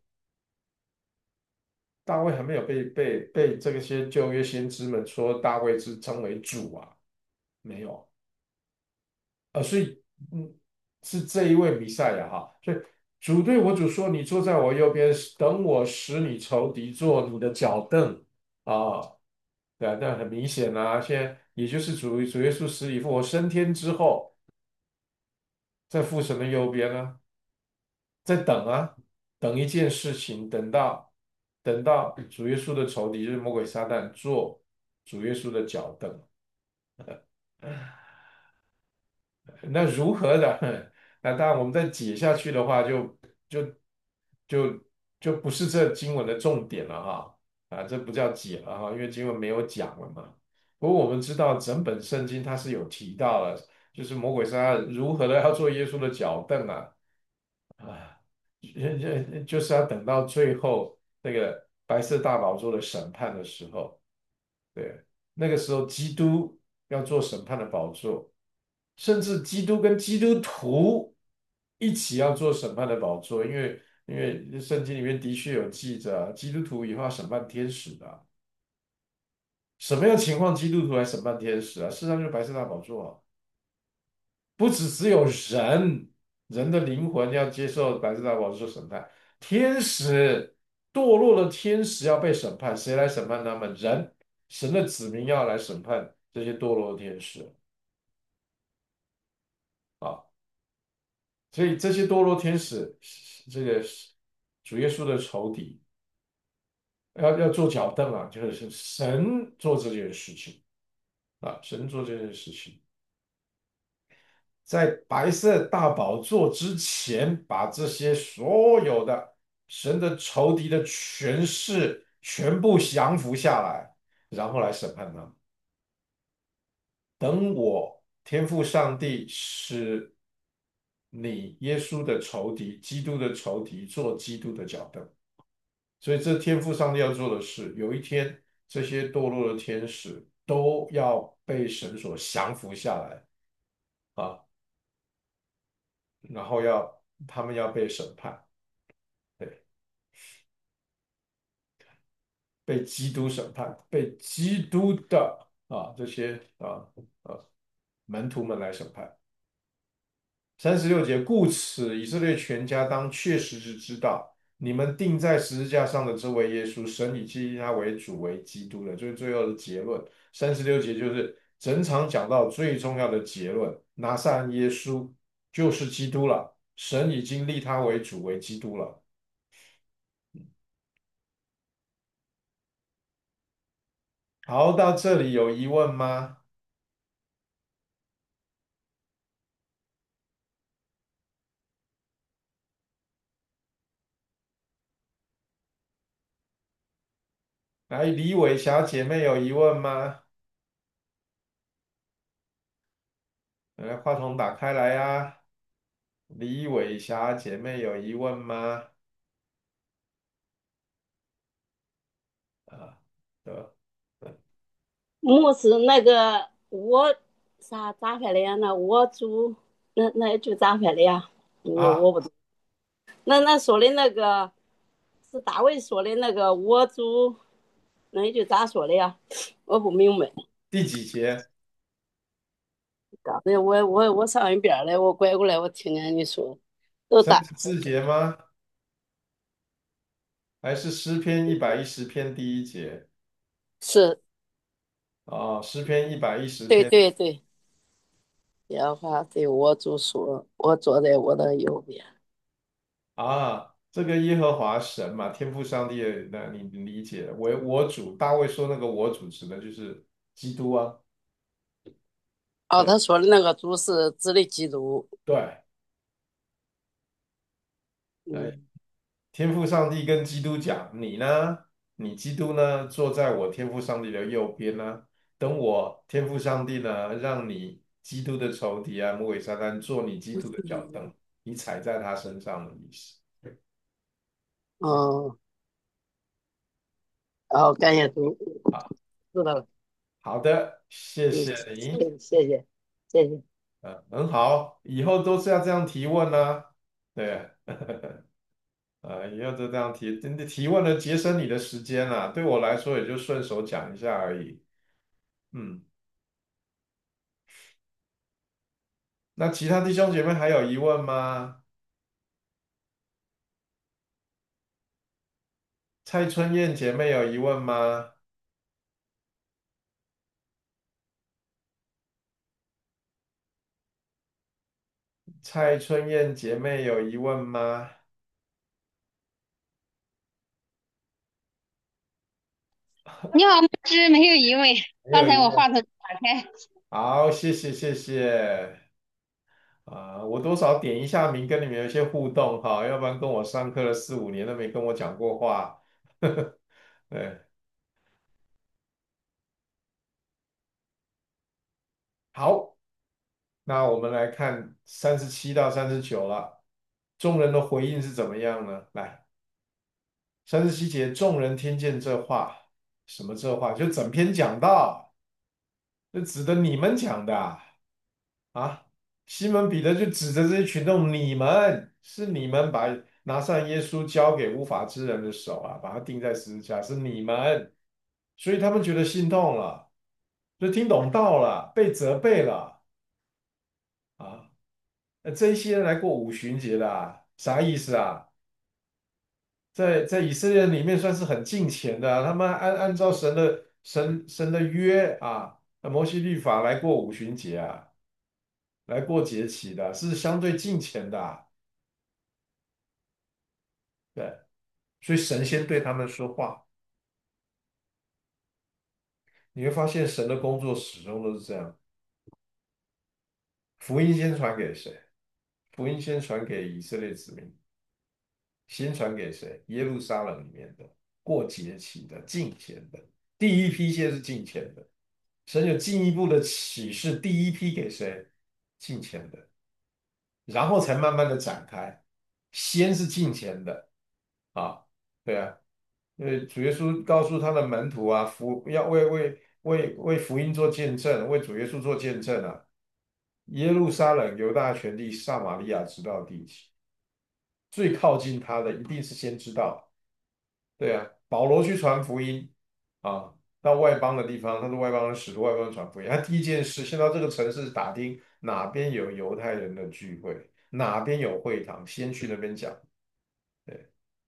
大卫还没有被被被这些旧约先知们说大卫是称为主啊，没有。啊，所以嗯，是这一位弥赛亚哈，所以主对我主说："你坐在我右边，等我使你仇敌做你的脚凳。"啊，对啊，那很明显啊，现在也就是主主耶稣死里复活升天之后，在父神的右边呢，在等啊，等一件事情，等到等到主耶稣的仇敌就是魔鬼撒旦做主耶稣的脚凳。那如何的？那当然，我们再解下去的话就，就就就不是这经文的重点了哈。啊，这不叫解了哈，因为经文没有讲了嘛。不过我们知道整本圣经它是有提到了，就是魔鬼撒旦如何的要做耶稣的脚凳啊。啊，就就是要等到最后那个白色大宝座的审判的时候。对，那个时候基督要做审判的宝座。甚至基督跟基督徒一起要做审判的宝座，因为因为圣经里面的确有记着，基督徒以后要审判天使的。什么样情况基督徒来审判天使啊？事实上就是白色大宝座啊，不只只有人人的灵魂要接受白色大宝座审判，天使堕落的天使要被审判，谁来审判他们？人，神的子民要来审判这些堕落的天使啊。所以这些堕落天使，这个主耶稣的仇敌，要要做脚凳啊，就是神做这件事情啊，神做这件事情，在白色大宝座之前，把这些所有的神的仇敌的权势全部降服下来，然后来审判他们。等我天父上帝使你耶稣的仇敌、基督的仇敌做基督的脚凳。所以这天父上帝要做的事，有一天这些堕落的天使都要被神所降服下来啊，然后要他们要被审判。对，被基督审判，被基督的啊这些啊啊门徒们来审判。三十六节，故此以色列全家当确实是知道，你们钉在十字架上的这位耶稣，神已立他为主为基督了。就是最后的结论。三十六节就是整场讲到最重要的结论：拿撒勒耶稣就是基督了，神已经立他为主为基督了。好，到这里有疑问吗？来，李伟小姐妹有疑问吗？来，话筒打开来呀、李伟霞姐妹有疑问吗？啊，得，
牧师那个我啥咋回来呀？那我主那那就咋回来呀？我
啊，
我不懂。那那说的那个是大卫说的那个我主，那一句咋说的呀？我不明白。
第几节？
刚才我我我上一边来，我拐过来，我听见你说都
三
打
十四节吗？还是诗篇一百一十篇第一节？
是，
啊，诗篇一百一十
对
篇
对对，耶和华对我主说，我坐在我的右边。
啊，这个耶和华神嘛，天父上帝的，那你理解了？为我主，大卫说那个我主指的就是基督啊。
哦，
对
他说的那个主是指的基督。
对，哎，
嗯，
天父上帝跟基督讲，你呢？你基督呢？坐在我天父上帝的右边呢？等我天父上帝呢，让你基督的仇敌啊，魔鬼撒旦做你基督的脚凳，你踩在他身上的意思。
哦，好，感谢主，
啊，
知道了。
好的，谢
嗯，
谢你。
谢谢谢谢谢。
嗯，很好，以后都是要这样提问呢、对，呃，以后都这样提，真的提问的节省你的时间啊，对我来说也就顺手讲一下而已。嗯，那其他弟兄姐妹还有疑问吗？蔡春燕姐妹有疑问吗？蔡春燕姐妹有疑问吗？
你好，牧师，没有疑问。
没
刚
有疑问。
才我话筒打开。
好，谢谢谢谢。啊，我多少点一下名，跟你们有一些互动哈，要不然跟我上课了四五年都没跟我讲过话。对，好，那我们来看三十七到三十九了，众人的回应是怎么样呢？来，三十七节，众人听见这话，什么这话？就整篇讲到，就指的你们讲的啊。啊西门彼得就指着这些群众，你们是你们把拿上耶稣交给无法之人的手啊，把他钉在十字架，是你们，所以他们觉得心痛了，就听懂道了，被责备了啊。那这一些人来过五旬节的啊，啥意思啊？在在以色列人里面算是很敬虔的啊他们按按照神的神神的约啊，摩西律法来过五旬节啊，来过节期的，是相对敬虔的啊对。所以神仙对他们说话，你会发现神的工作始终都是这样。福音先传给谁？福音先传给以色列子民，先传给谁？耶路撒冷里面的过节期的敬虔的，第一批先是敬虔的。神有进一步的启示，第一批给谁？敬虔的，然后才慢慢的展开。先是敬虔的啊，对啊，因为主耶稣告诉他的门徒啊，福要为为为为福音做见证，为主耶稣做见证啊。耶路撒冷、犹大全地、撒玛利亚直到地极，最靠近他的一定是先知道。对啊，保罗去传福音啊，到外邦的地方，他是外邦的使徒，外邦人传福音。他第一件事，先到这个城市打听哪边有犹太人的聚会，哪边有会堂，先去那边讲。对，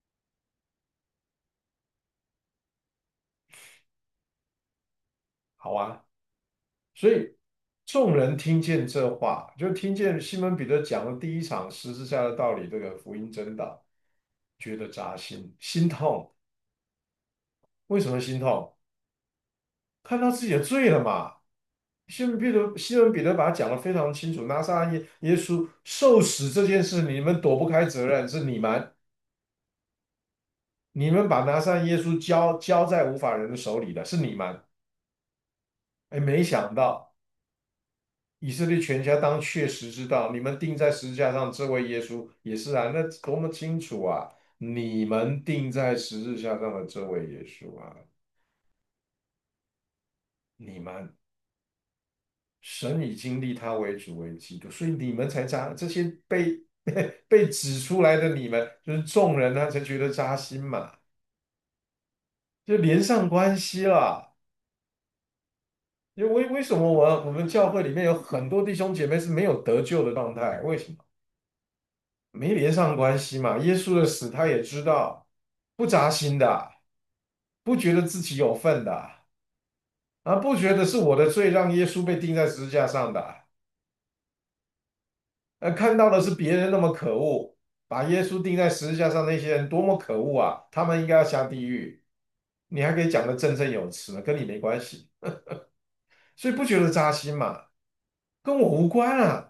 好啊。所以众人听见这话，就听见西门彼得讲的第一场十字架的道理，这个福音真道，觉得扎心，心痛。为什么心痛？看到自己的罪了嘛。西门彼得，西门彼得把他讲得非常清楚，拿撒勒耶耶稣受死这件事，你们躲不开责任，是你们，你们把拿撒勒耶稣交交在无法人的手里的，是你们。哎，没想到以色列全家当确实知道，你们钉在十字架上这位耶稣也是啊，那多么清楚啊！你们钉在十字架上的这位耶稣啊，你们。神已经立他为主为基督，所以你们才扎这些被被被指出来的你们，就是众人他才觉得扎心嘛，就连上关系了。因为为为什么我我们教会里面有很多弟兄姐妹是没有得救的状态？为什么？没连上关系嘛。耶稣的死他也知道，不扎心的，不觉得自己有份的，啊，不觉得是我的罪让耶稣被钉在十字架上的。呃，看到的是别人那么可恶，把耶稣钉在十字架上，那些人多么可恶啊！他们应该要下地狱，你还可以讲的振振有词呢，跟你没关系，所以不觉得扎心嘛？跟我无关啊。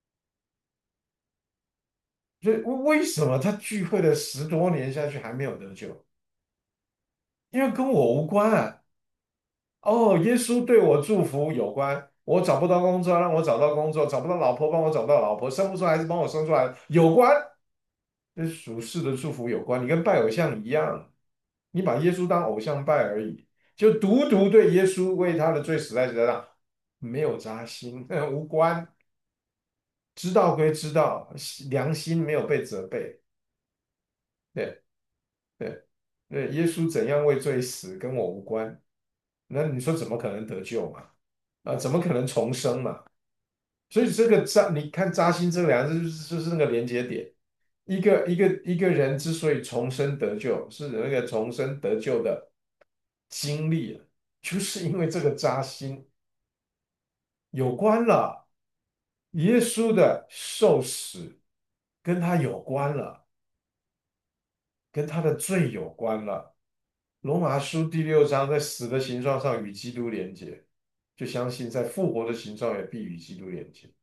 所以为为什么他聚会了十多年下去还没有得救？因为跟我无关啊。哦，耶稣对我祝福有关，我找不到工作让我找到工作，找不到老婆帮我找到老婆，生不出孩子帮我生出来，有关。 跟属世的祝福有关。你跟拜偶像一样，你把耶稣当偶像拜而已，就独独对耶稣为他的罪死在十字架上，没有扎心，无关。知道归知道，良心没有被责备。对对对，耶稣怎样为罪死，跟我无关。那你说怎么可能得救嘛？啊，怎么可能重生嘛？所以这个扎，你看扎心这两个字就是就是那个连接点。一个一个一个人之所以重生得救，是那个重生得救的经历啊，就是因为这个扎心有关了。耶稣的受死跟他有关了，跟他的罪有关了。罗马书第六章在死的形状上与基督连接，就相信在复活的形状也必与基督连接，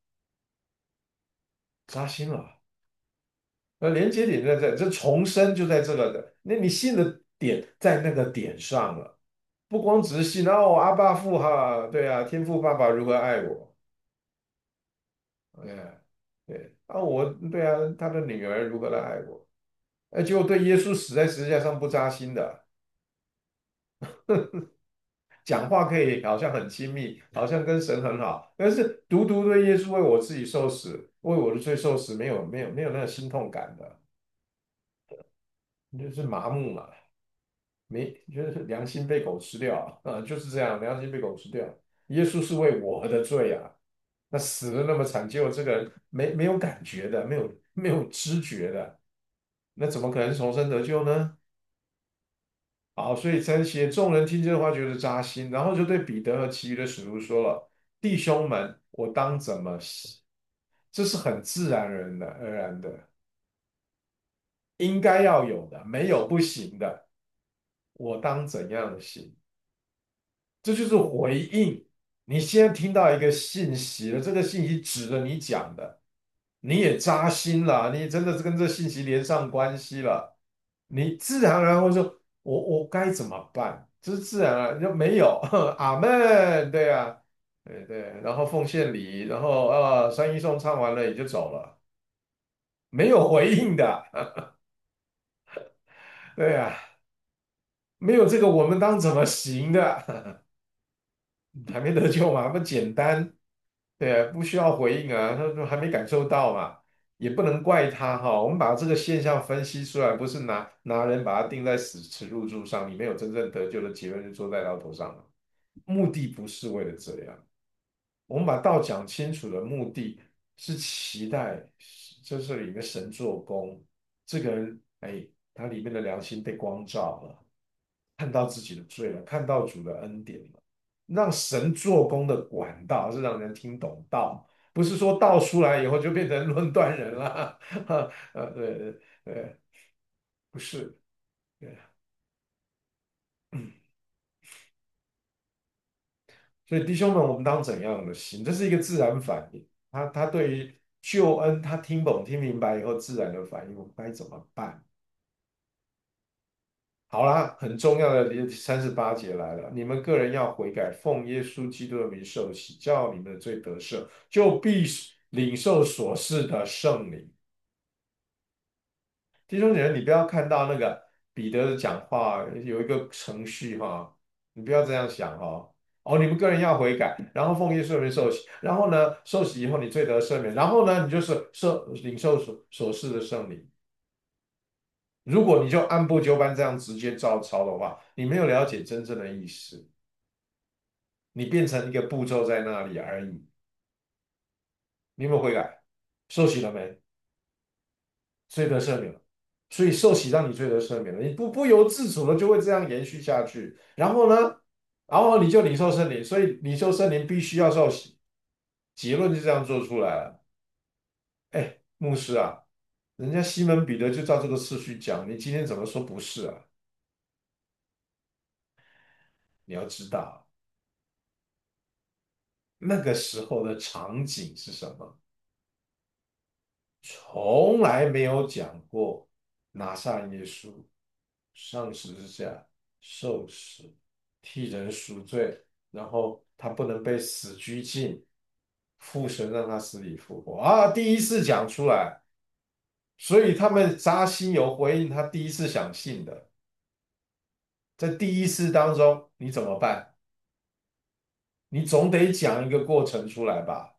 扎心了。那连接点在这，这重生就在这个的。那你信的点在那个点上了，不光只是信哦，阿爸父哈，对啊，天父爸爸如何爱我，哎，对啊，我对啊，他的女儿如何的爱我，哎，结果对耶稣死在十字架上不扎心的，讲话可以好像很亲密，好像跟神很好，但是独独对耶稣为我自己受死，为我的罪受死，没有没有没有那个心痛感的，就是麻木了。没，就是良心被狗吃掉啊，啊就是这样，良心被狗吃掉。耶稣是为我的罪啊，那死的那么惨，结果这个人没没有感觉的，没有没有知觉的，那怎么可能重生得救呢？好，所以才写众人听见的话觉得扎心，然后就对彼得和其余的使徒说了：弟兄们，我当怎么死？这是很自然而然的，而然的，应该要有的，没有不行的。我当怎样行？这就是回应。你现在听到一个信息了，这个信息指着你讲的，你也扎心了，你真的是跟这信息连上关系了，你自然而然会说：“我我该怎么办？”这是自然而然，就没有阿门，对啊，对对，然后奉献礼，然后呃三一颂唱完了也就走了，没有回应的，对啊，没有这个我们当怎么行的？还没得救嘛，不简单。对啊，不需要回应啊，他说还没感受到嘛，也不能怪他哈。我们把这个现象分析出来，不是拿拿人把他钉在死耻辱柱上，你没有真正得救的结论就坐在刀头上了。目的不是为了这样，我们把道讲清楚的目的是期待，这是里面神做工，这个人哎，他里面的良心被光照了。看到自己的罪了，看到主的恩典了，让神做工的管道是让人听懂道，不是说道出来以后就变成论断人了。呃，对对对，不是，对，所以弟兄们，我们当怎样的行？这是一个自然反应。他他对于救恩，他听懂听明白以后，自然的反应，我们该怎么办？好啦，很重要的三十八节来了，你们个人要悔改，奉耶稣基督的名受洗，叫你们的罪得赦，就必领受所示的圣灵。弟兄姐妹，你不要看到那个彼得的讲话有一个程序哈，你不要这样想哈。哦，你们个人要悔改，然后奉耶稣的名受洗，然后呢，受洗以后你罪得赦免，然后呢，你就是受领受所所示的圣灵。如果你就按部就班这样直接照抄的话，你没有了解真正的意思。你变成一个步骤在那里而已。你有没有悔改？受洗了没？罪得赦免了。所以受洗让你罪得赦免了，你不不由自主的就会这样延续下去。然后呢，然后你就领受圣灵，所以领受圣灵必须要受洗。结论就这样做出来了。哎，牧师啊，人家西门彼得就照这个次序讲，你今天怎么说不是啊？你要知道那个时候的场景是什么？从来没有讲过拿撒勒耶稣上十字架受死，替人赎罪，然后他不能被死拘禁，父神让他死里复活啊！第一次讲出来， 所以他们扎心有回应他第一次想信的，在第一次当中你怎么办？你总得讲一个过程出来吧，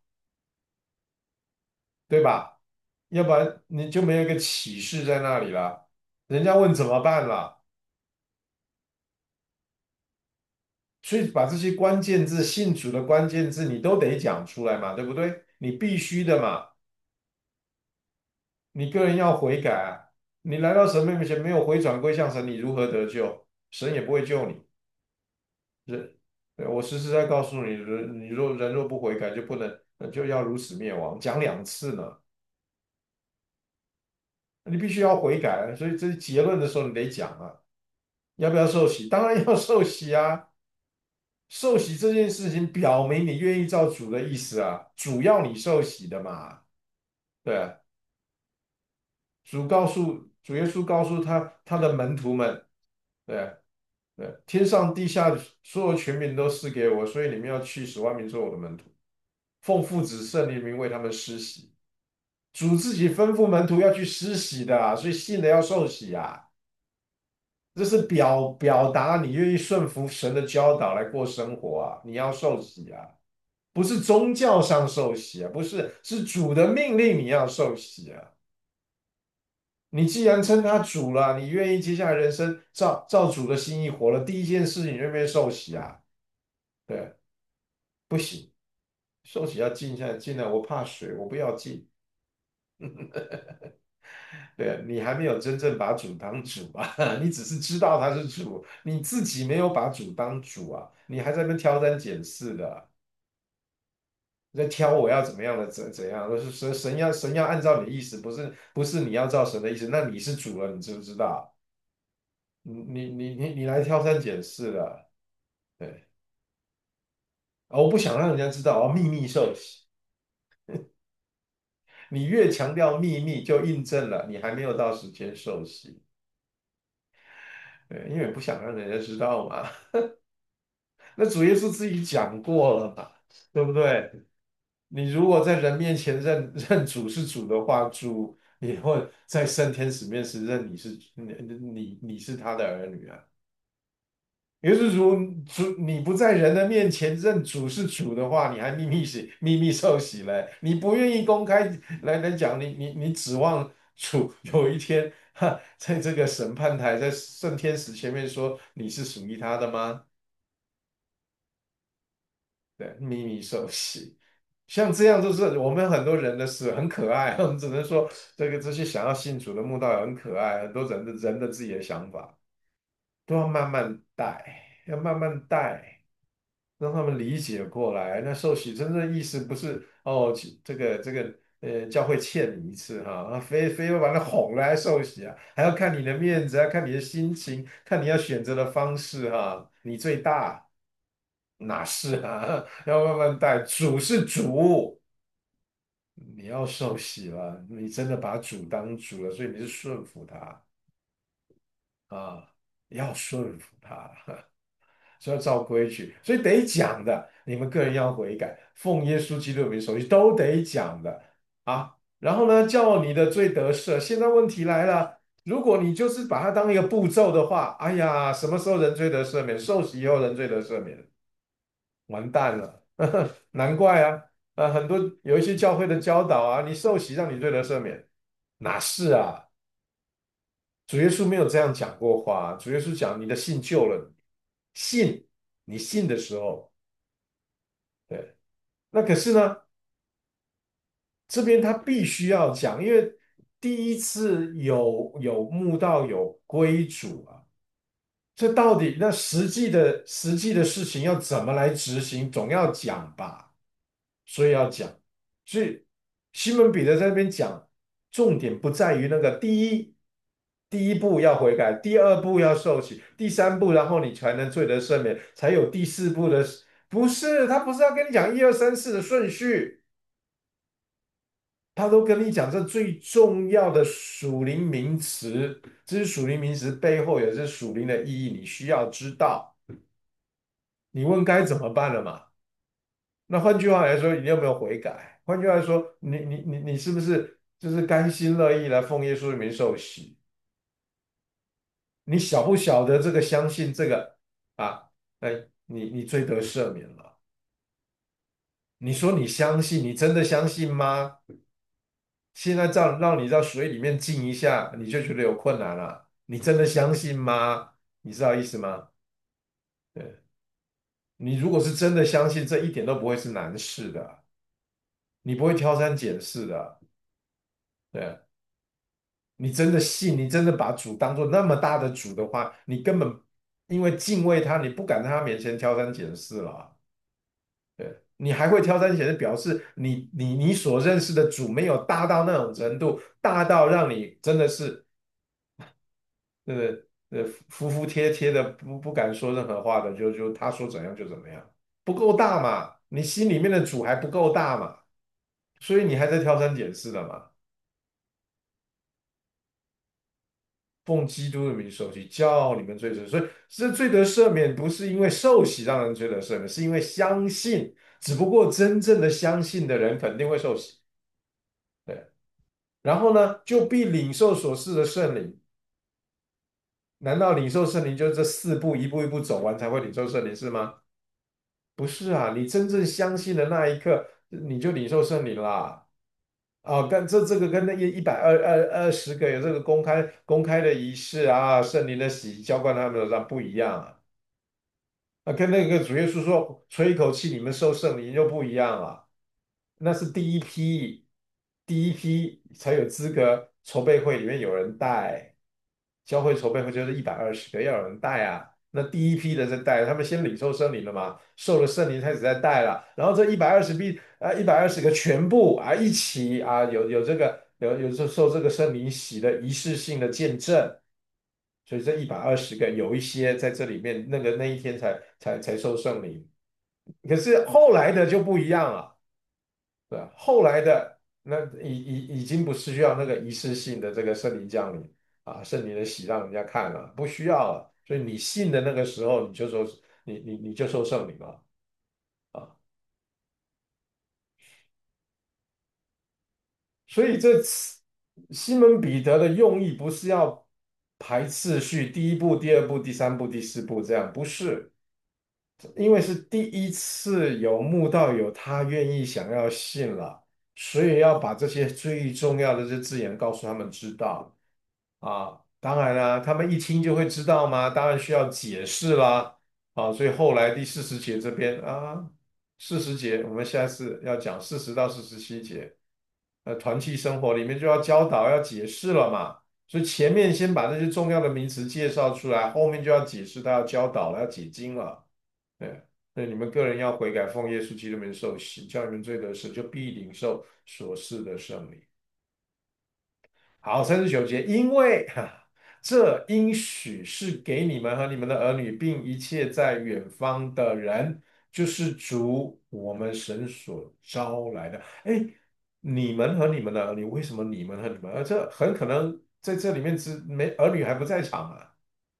对吧？要不然你就没有一个启示在那里了。人家问怎么办了，所以把这些关键字、信主的关键字你都得讲出来嘛，对不对？你必须的嘛。你个人要悔改啊！你来到神面前没有回转归向神，你如何得救？神也不会救你。人，对我实实在告诉你，人你若人若不悔改，就不能就要如此灭亡。讲两次呢，你必须要悔改，所以这结论的时候你得讲啊。要不要受洗？当然要受洗啊！受洗这件事情表明你愿意照主的意思啊，主要你受洗的嘛。对啊，主告诉主耶稣告诉他他的门徒们，对啊对，天上地下所有权柄都赐给我，所以你们要去使万民做我的门徒，奉父子圣灵名为他们施洗。主自己吩咐门徒要去施洗的啊，所以信的要受洗啊。这是表表达你愿意顺服神的教导来过生活啊，你要受洗啊，不是宗教上受洗啊，不是，是主的命令你要受洗啊。你既然称他主了，你愿意接下来人生照照主的心意活了，第一件事你愿不愿意受洗啊？对，不行，受洗要静下来，静来，我怕水，我不要静。对，你还没有真正把主当主啊，你只是知道他是主，你自己没有把主当主啊，你还在那边挑三拣四的，在挑我要怎么样的怎怎样，都是神神要神要按照你的意思，不是不是你要照神的意思，那你是主了，你知不知道？你你你你你来挑三拣四的，对，啊，我不想让人家知道，我要秘密受洗。你越强调秘密，就印证了你还没有到时间受洗。对，因为不想让人家知道嘛。那主耶稣自己讲过了嘛，对不对？你如果在人面前认认主是主的话，主也会在圣天使面前认你是你你你是他的儿女啊。也就是说，主你不在人的面前认主是主的话，你还秘密洗秘密受洗嘞？你不愿意公开来来讲，你你你指望主有一天哈，在这个审判台，在圣天使前面说你是属于他的吗？对，秘密受洗，像这样就是我们很多人的事，很可爱。我们只能说，这个这些想要信主的慕道友很可爱，很多人的人的自己的想法都要慢慢带，要慢慢带。让他们理解过来。那受洗真正意思不是哦，其这个这个呃，教会欠你一次哈，啊非非要把他哄来受洗啊，还要看你的面子，要看你的心情，看你要选择的方式哈，你最大哪是啊？要慢慢带，主是主，你要受洗了，你真的把主当主了，所以你是顺服他啊，要顺服他。所以要照规矩，所以得讲的。你们个人要悔改，奉耶稣基督的名手续都得讲的啊。然后呢，叫你的罪得赦。现在问题来了，如果你就是把它当一个步骤的话，哎呀，什么时候人罪得赦免？受洗以后人罪得赦免，完蛋了。难怪啊，呃，很多有一些教会的教导啊，你受洗让你罪得赦免，哪是啊？主耶稣没有这样讲过话，主耶稣讲你的信救了你，信你信的时候。对，那可是呢，这边他必须要讲，因为第一次有有慕道有归主啊，这到底那实际的实际的事情要怎么来执行，总要讲吧，所以要讲。所以西门彼得在那边讲，重点不在于那个第一第一步要悔改，第二步要受洗，第三步然后你才能罪得赦免，才有第四步的，不是，他不是要跟你讲一二三四的顺序。他都跟你讲这最重要的属灵名词，这是属灵名词背后有这属灵的意义，你需要知道。你问该怎么办了嘛？那换句话来说，你有没有悔改？换句话来说，你你你你是不是就是甘心乐意来奉耶稣的名受洗。你晓不晓得这个相信这个啊？哎，你你罪得赦免了。你说你相信，你真的相信吗？现在让让你到水里面浸一下，你就觉得有困难了。你真的相信吗？你知道意思吗？对，你如果是真的相信，这一点都不会是难事的，你不会挑三拣四的。对，你真的信，你真的把主当做那么大的主的话，你根本因为敬畏他，你不敢在他面前挑三拣四了。对，你还会挑三拣四，表示你你你所认识的主没有大到那种程度，大到让你真的是呃呃服服帖帖的，不不敢说任何话的，就就他说怎样就怎么样，不够大嘛，你心里面的主还不够大嘛，所以你还在挑三拣四的嘛。奉基督的名受洗，叫你们罪赦。所以这罪得赦免不是因为受洗让人罪得赦免，是因为相信。只不过真正的相信的人肯定会受洗。对，然后呢，就必领受所赐的圣灵。难道领受圣灵就是这四步一步一步走完才会领受圣灵是吗？不是啊，你真正相信的那一刻，你就领受圣灵啦。啊，跟这这个跟那一一百二二二十个有这个公开公开的仪式啊，圣灵的洗浇灌他们的上不一样啊。啊，跟那个主耶稣说吹一口气，你们受圣灵就不一样了。那是第一批，第一批才有资格筹备会里面有人带，教会筹备会就是一百二十个，要有人带啊。那第一批的在带，他们先领受圣灵了嘛，受了圣灵开始在带了，然后这一百二十批啊，一百二十个全部啊一起啊，有有这个有有受受这个圣灵洗的仪式性的见证。所以这一百二十个有一些在这里面，那个那一天才才才受圣灵，可是后来的就不一样了。对吧？后来的那已已已经不是需要那个仪式性的这个圣灵降临啊，圣灵的喜让人家看了，不需要了。所以你信的那个时候，你就受你你你就受圣灵了啊。所以这次西门彼得的用意不是要排次序，第一步、第二步、第三步、第四步这样，不是。因为是第一次有慕道友他愿意想要信了，所以要把这些最重要的这字眼告诉他们知道啊。当然啦，他们一听就会知道吗？当然需要解释啦啊。所以后来第四十节这边啊，四十节我们下次要讲四十到四十七节，呃，团契生活里面就要教导要解释了嘛。所以前面先把那些重要的名词介绍出来，后面就要解释，他要教导了，要解经了。对，那你们个人要悔改，奉耶稣基督名受洗，叫你们罪得赦，就必领受所赐的圣灵。好，三十九节，因为哈，这应许是给你们和你们的儿女，并一切在远方的人，就是主我们神所招来的。哎，你们和你们的儿女，为什么你们和你们？呃，这很可能在这里面只没儿女还不在场啊。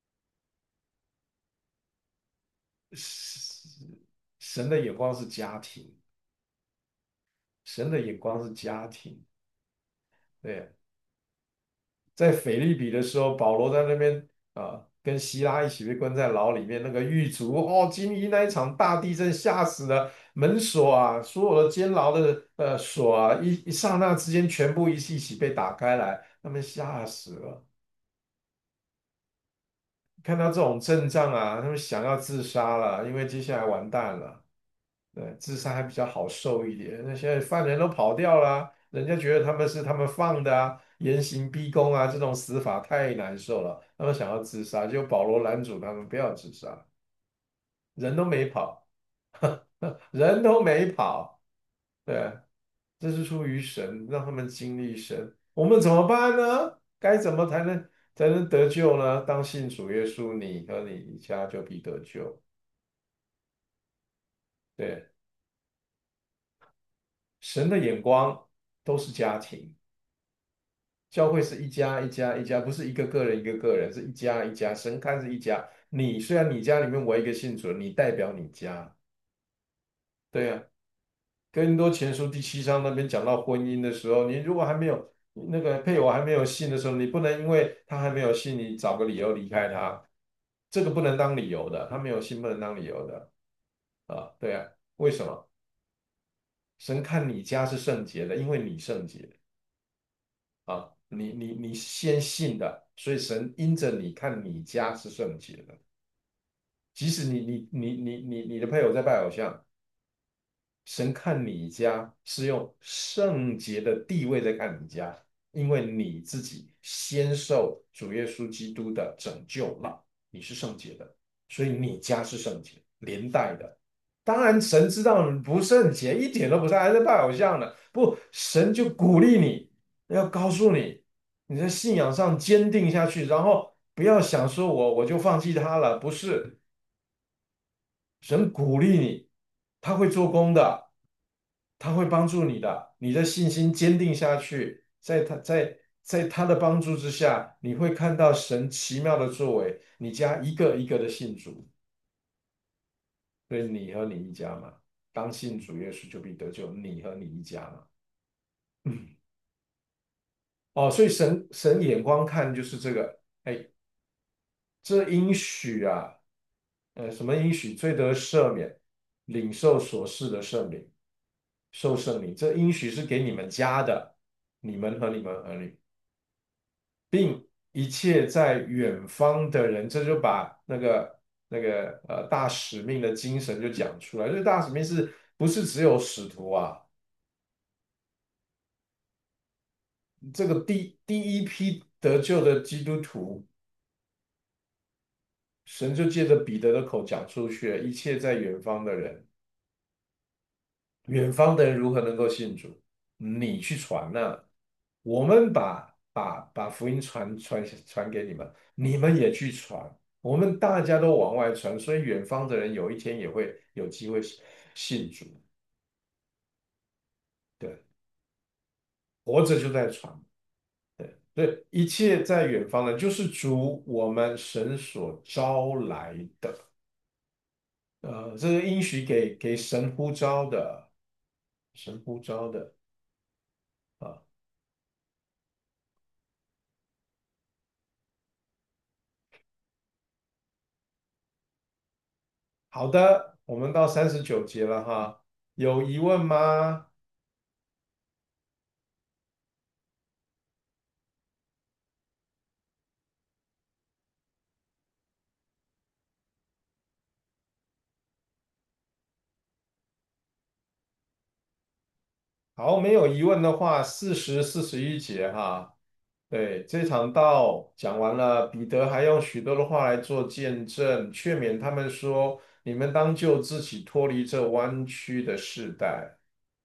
是神的眼光是家庭，神的眼光是家庭。对，在腓立比的时候，保罗在那边啊，跟希拉一起被关在牢里面。那个狱卒哦，经历那一场大地震，吓死了，门锁啊，所有的监牢的呃锁啊，一一刹那之间全部一起一起被打开来，他们吓死了。看到这种阵仗啊，他们想要自杀了，因为接下来完蛋了。对，自杀还比较好受一点。那现在犯人都跑掉了啊，人家觉得他们是他们放的啊，严刑逼供啊，这种死法太难受了，他们想要自杀，结果保罗拦阻他们不要自杀，人都没跑，人都没跑。对，这是出于神，让他们经历神。我们怎么办呢？该怎么才能才能得救呢？当信主耶稣，你和你一家就必得救。对，神的眼光都是家庭。教会是一家一家一家，不是一个个人一个个人，是一家一家。神看是一家，你虽然你家里面我一个信主，你代表你家。对呀、哥林多前书第七章那边讲到婚姻的时候，你如果还没有那个配偶还没有信的时候，你不能因为他还没有信，你找个理由离开他，这个不能当理由的，他没有信不能当理由的啊。对啊，为什么？神看你家是圣洁的，因为你圣洁啊，你你你先信的，所以神因着你看你家是圣洁的，即使你你你你你你的配偶在拜偶像，神看你家是用圣洁的地位在看你家，因为你自己先受主耶稣基督的拯救了，你是圣洁的，所以你家是圣洁，连带的。当然，神知道你不圣洁，一点都不是，还在拜偶像呢。不，神就鼓励你，要告诉你，你在信仰上坚定下去，然后不要想说我我就放弃他了，不是，神鼓励你，他会做工的。他会帮助你的，你的信心坚定下去，在他在在他的帮助之下，你会看到神奇妙的作为，你家一个一个的信主，所以你和你一家嘛，当信主耶稣就必得救，你和你一家嘛。哦，所以神神眼光看就是这个，哎，这应许啊，呃，什么应许？罪得赦免，领受所示的圣灵，受圣灵，这应许是给你们家的，你们和你们儿女。并一切在远方的人，这就把那个那个呃大使命的精神就讲出来。这大使命是不是只有使徒啊？这个第第一批得救的基督徒，神就借着彼得的口讲出去了，一切在远方的人，远方的人如何能够信主？你去传呢、我们把把把福音传传传给你们，你们也去传，我们大家都往外传，所以远方的人有一天也会有机会信主。对，活着就在传。对，所以一切在远方的，就是主我们神所招来的。呃，这个应许给给神呼召的，神呼召的啊。好的，我们到三十九节了哈，有疑问吗？好，没有疑问的话，四十四十一节哈，对，这场道讲完了，彼得还用许多的话来做见证，劝勉他们说：你们当救自己，脱离这弯曲的世代。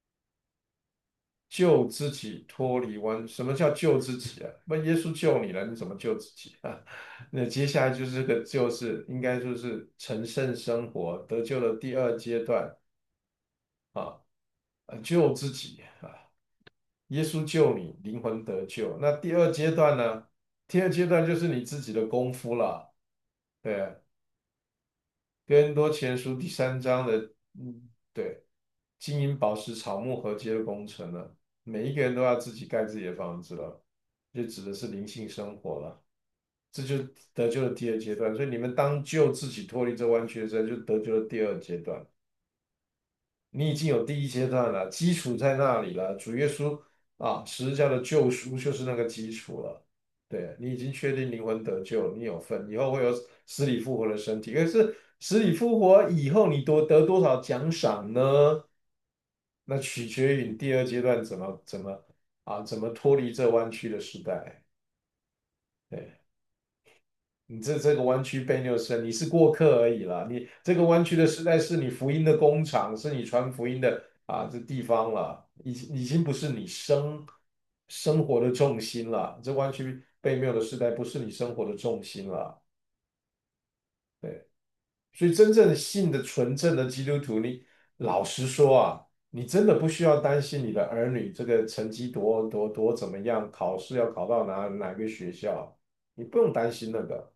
救自己脱离弯，什么叫救自己啊？那耶稣救你了，你怎么救自己啊？那接下来就是这个，就是应该说是成圣生活得救的第二阶段啊，呃救自己啊。耶稣救你，灵魂得救。那第二阶段呢？第二阶段就是你自己的功夫了。对啊，哥林多前书第三章的，嗯，对，金银宝石草木合接的工程了。每一个人都要自己盖自己的房子了，就指的是灵性生活了。这就得救的第二阶段。所以你们当救自己脱离这弯曲的时候，就得救的第二阶段。你已经有第一阶段了，基础在那里了。主耶稣啊，十字架的救赎就是那个基础了。对，你已经确定灵魂得救，你有份，以后会有死里复活的身体。可是死里复活以后，你多得多少奖赏呢？那取决于你第二阶段怎么怎么啊，怎么脱离这弯曲的时代。对。你这这个湾区被六生，你是过客而已啦。你这个湾区的时代是你福音的工厂，是你传福音的啊这地方了，已经已经不是你生生活的重心了。这湾区被谬的时代不是你生活的重心了。对，所以真正信的纯正的基督徒，你老实说啊，你真的不需要担心你的儿女这个成绩多多多怎么样，考试要考到哪哪个学校，你不用担心那个。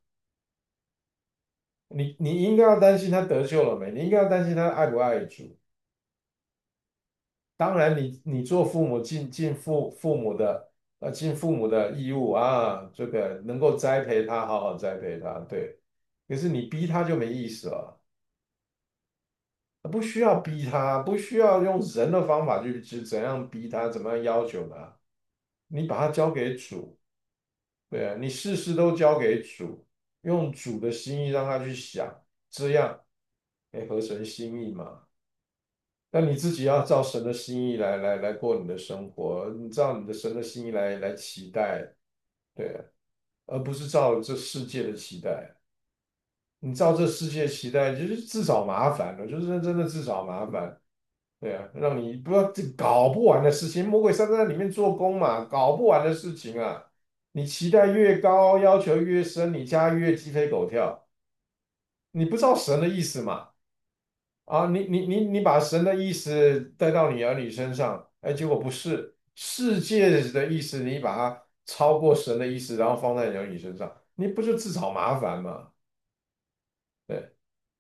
你你应该要担心他得救了没？你应该要担心他爱不爱主。当然你，你做父母尽尽父父母的呃，尽父母的义务啊，这个能够栽培他，好好栽培他，对。可是你逼他就没意思了，不需要逼他，不需要用人的方法去去怎样逼他，怎么样要求他，你把他交给主，对啊，你事事都交给主，用主的心意让他去想，这样，哎，合神心意嘛。那你自己要照神的心意来来来过你的生活，你照你的神的心意来来期待，对啊，而不是照这世界的期待。你照这世界期待，就是自找麻烦了，就是真的自找麻烦。对啊，让你不要这搞不完的事情，魔鬼撒旦在里面做工嘛，搞不完的事情啊。你期待越高，要求越深，你家越鸡飞狗跳。你不知道神的意思嘛？啊，你你你你把神的意思带到你儿女身上，哎，结果不是世界的意思，你把它超过神的意思，然后放在你儿女身上，你不就自找麻烦吗？对。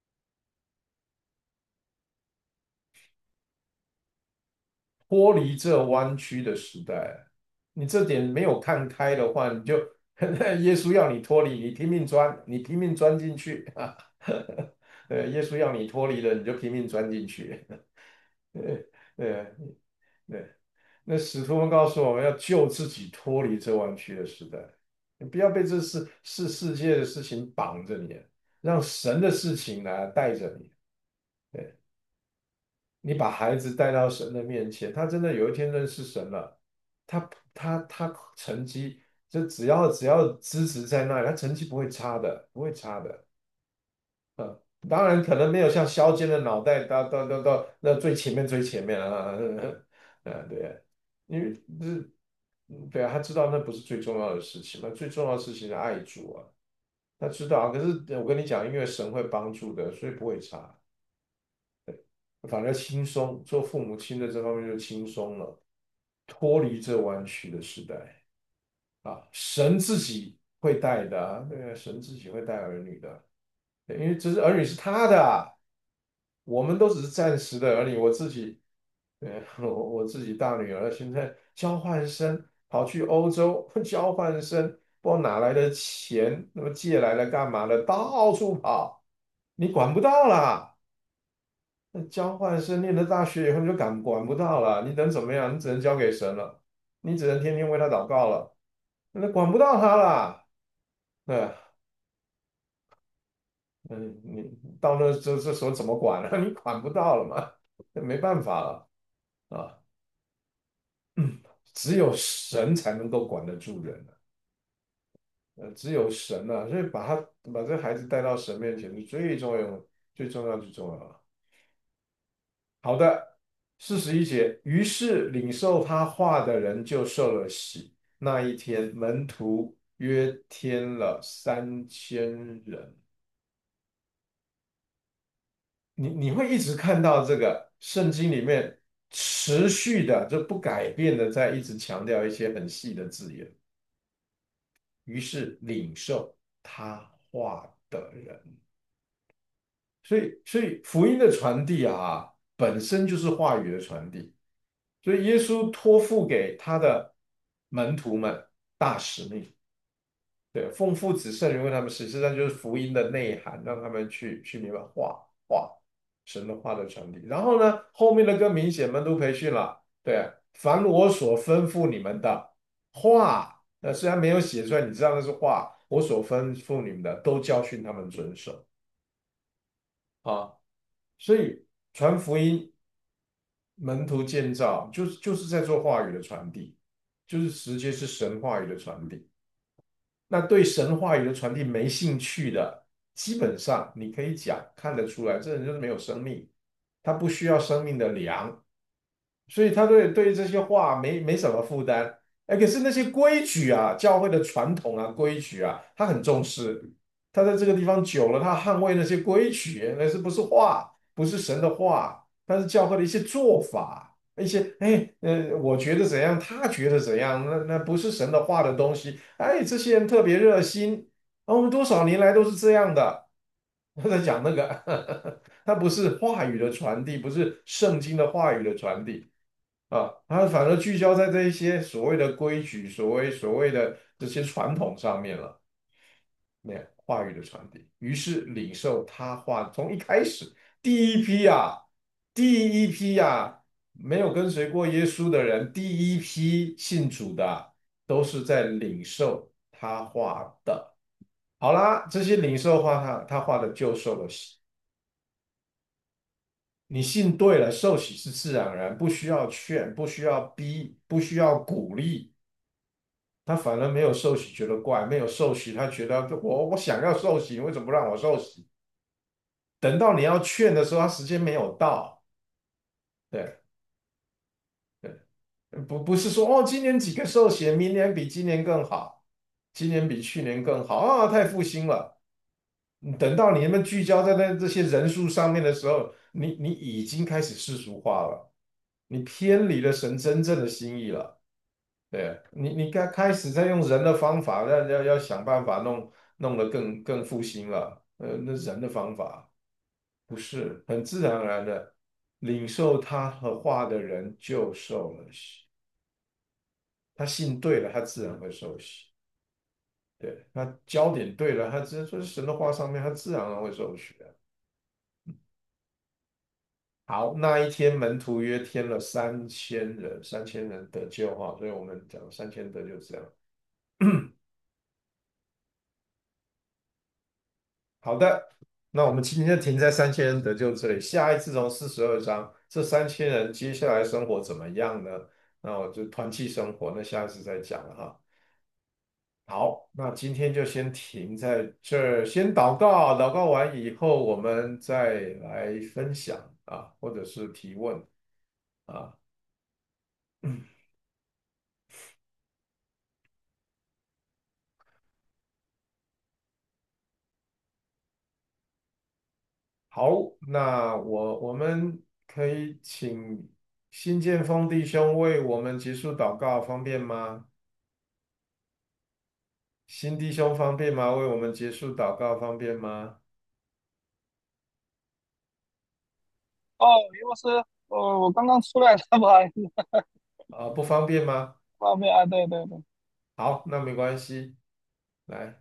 脱离这弯曲的时代，你这点没有看开的话，你就耶稣要你脱离，你拼命钻，你拼命钻进去。呃，耶稣要你脱离了，你就拼命钻进去。对对对，那使徒们告诉我们要救自己脱离这弯曲的时代，你不要被这世世世界的事情绑着你，让神的事情呢带着你。对。你把孩子带到神的面前，他真的有一天认识神了，他他他成绩就只要只要资质在那里，他成绩不会差的，不会差的。嗯，当然可能没有像削尖的脑袋到到到到那最前面最前面啊。嗯，对，因为这嗯对啊，他知道那不是最重要的事情，那最重要的事情是爱主啊，他知道啊。可是我跟你讲，因为神会帮助的，所以不会差。反而轻松，做父母亲的这方面就轻松了，脱离这弯曲的时代啊，神自己会带的啊，对啊，神自己会带儿女的，对因为这是儿女是他的啊，我们都只是暂时的儿女。我自己，对，我我自己大女儿现在交换生跑去欧洲交换生，不知道哪来的钱，那么借来了干嘛的，到处跑，你管不到啦。那交换生念了大学以后你就管管不到了，你能怎么样？你只能交给神了，你只能天天为他祷告了，那管不到他了。对啊，嗯，你到那这这时候怎么管呢？你管不到了嘛，那没办法了啊。只有神才能够管得住人啊，呃，只有神啊，所以把他把这孩子带到神面前是最重要、最重要、最重要的。好的，四十一节，于是领受他话的人就受了洗。那一天，门徒约添了三千人。你你会一直看到这个圣经里面持续的就不改变的在一直强调一些很细的字眼。于是领受他话的人，所以所以福音的传递啊，本身就是话语的传递。所以耶稣托付给他的门徒们大使命，对，奉父子圣灵为他们实际上就是福音的内涵，让他们去去明白话话神的话的传递。然后呢，后面的更明显，门徒培训了，对，凡我所吩咐你们的话，呃，虽然没有写出来，你知道那是话，我所吩咐你们的，都教训他们遵守啊。所以传福音、门徒建造，就是就是在做话语的传递，就是直接是神话语的传递。那对神话语的传递没兴趣的，基本上你可以讲看得出来，这人就是没有生命，他不需要生命的粮，所以他对对这些话没没什么负担。哎，可是那些规矩啊，教会的传统啊，规矩啊，他很重视。他在这个地方久了，他捍卫那些规矩，那是不是话？不是神的话，但是教会的一些做法，一些哎呃，我觉得怎样，他觉得怎样，那那不是神的话的东西。哎，这些人特别热心，啊我们多少年来都是这样的。他在讲那个，他不是话语的传递，不是圣经的话语的传递啊，他反而聚焦在这一些所谓的规矩、所谓所谓的这些传统上面了。那话语的传递，于是领受他话，从一开始第一批啊，第一批啊，没有跟随过耶稣的人，第一批信主的，都是在领受他话的。好啦，这些领受话他他话的就受了洗。你信对了，受洗是自然而然，不需要劝，不需要逼，不需要鼓励。他反而没有受洗，觉得怪；没有受洗，他觉得我我想要受洗，你为什么不让我受洗？等到你要劝的时候，他时间没有到。对对，不不是说哦，今年几个受洗，明年比今年更好，今年比去年更好啊，太复兴了。等到你们聚焦在那这些人数上面的时候，你你已经开始世俗化了，你偏离了神真正的心意了。对你，你刚开始在用人的方法，要要要想办法弄弄得更更复兴了。呃，那人的方法不是很自然而然的，领受他和话的人就受了洗，他信对了，他自然会受洗。对，他焦点对了，他这这是神的话上面，他自然而然会受洗的。好，那一天门徒约添了三千人，三千人得救哈，所以我们讲三千得救这样。好的，那我们今天就停在三千人得救这里。下一次从四十二章，这三千人接下来生活怎么样呢？那我就团契生活，那下一次再讲了哈。好，那今天就先停在这儿，先祷告，祷告完以后，我们再来分享啊，或者是提问啊。好，那我我们可以请新建峰弟兄为我们结束祷告，方便吗？新弟兄方便吗？为我们结束祷告方便吗？
哦，因为是哦，我刚刚出来的，不好意思，
啊，不方便吗？
方便啊，对对对。
好，那没关系。来，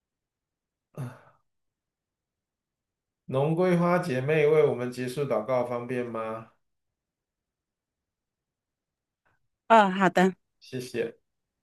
龙桂花姐妹为我们结束祷告方便吗？
哦，好的。
谢谢。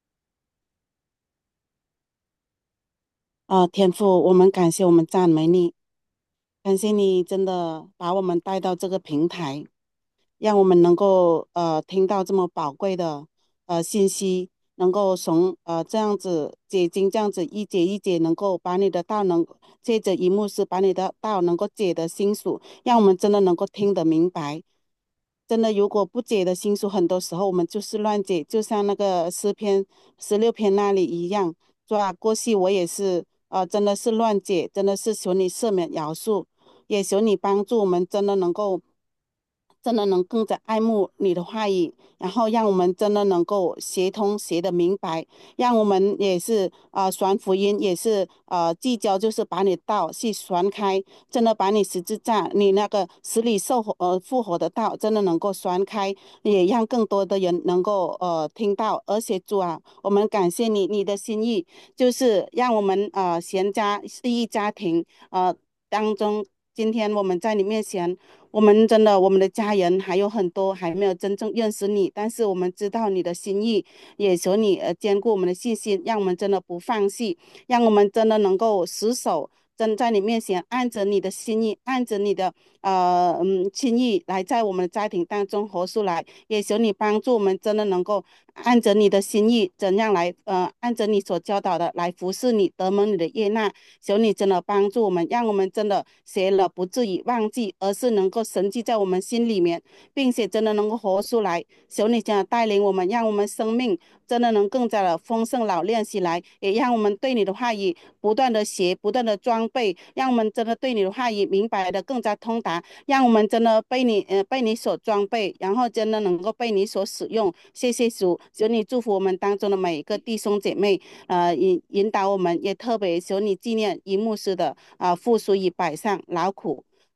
哦，天父，我们感谢我们赞美你，感谢你真的把我们带到这个平台，让我们能够呃听到这么宝贵的呃信息，能够从呃这样子解经，这样子一节一节，能够把你的道能借着一幕是把你的道能够解得清楚，让我们真的能够听得明白。真的，如果不解的心书，很多时候我们就是乱解，就像那个诗篇十六篇那里一样，是吧？过去我也是，呃，真的是乱解，真的是求你赦免饶恕，也求你帮助我们，真的能够，真的能更加爱慕你的话语，然后让我们真的能够协同学得明白，让我们也是呃传福音，也是呃聚焦，就是把你道去传开，真的把你十字架，你那个死里受活呃复活的道，真的能够传开，也让更多的人能够呃听到。而且主啊，我们感谢你，你的心意就是让我们呃全家一家庭呃当中，今天我们在你面前。我们真的，我们的家人还有很多还没有真正认识你，但是我们知道你的心意，也求你呃坚固我们的信心，让我们真的不放弃，让我们真的能够死守，真在你面前按着你的心意，按着你的呃嗯心意来在我们的家庭当中活出来，也求你帮助我们真的能够按着你的心意，怎样来呃按着你所教导的来服侍你，得蒙你的悦纳。求你真的帮助我们，让我们真的学了不至于忘记，而是能够神记在我们心里面，并且真的能够活出来。求你真的带领我们，让我们生命真的能更加的丰盛老练起来，也让我们对你的话语不断的学，不断的装备，让我们真的对你的话语明白的更加通达，让我们真的被你呃被你所装备，然后真的能够被你所使用。谢谢主，求你祝福我们当中的每一个弟兄姐妹，呃引引导我们，也特别求你纪念一牧师的啊、呃付出与百上劳苦。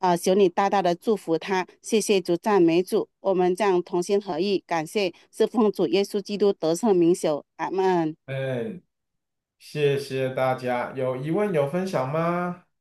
啊、求你大大的祝福他。谢谢主，赞美主，我们这样同心合意，感谢是奉主耶稣基督得胜名求，阿门。
哎，谢谢大家。有疑问有分享吗？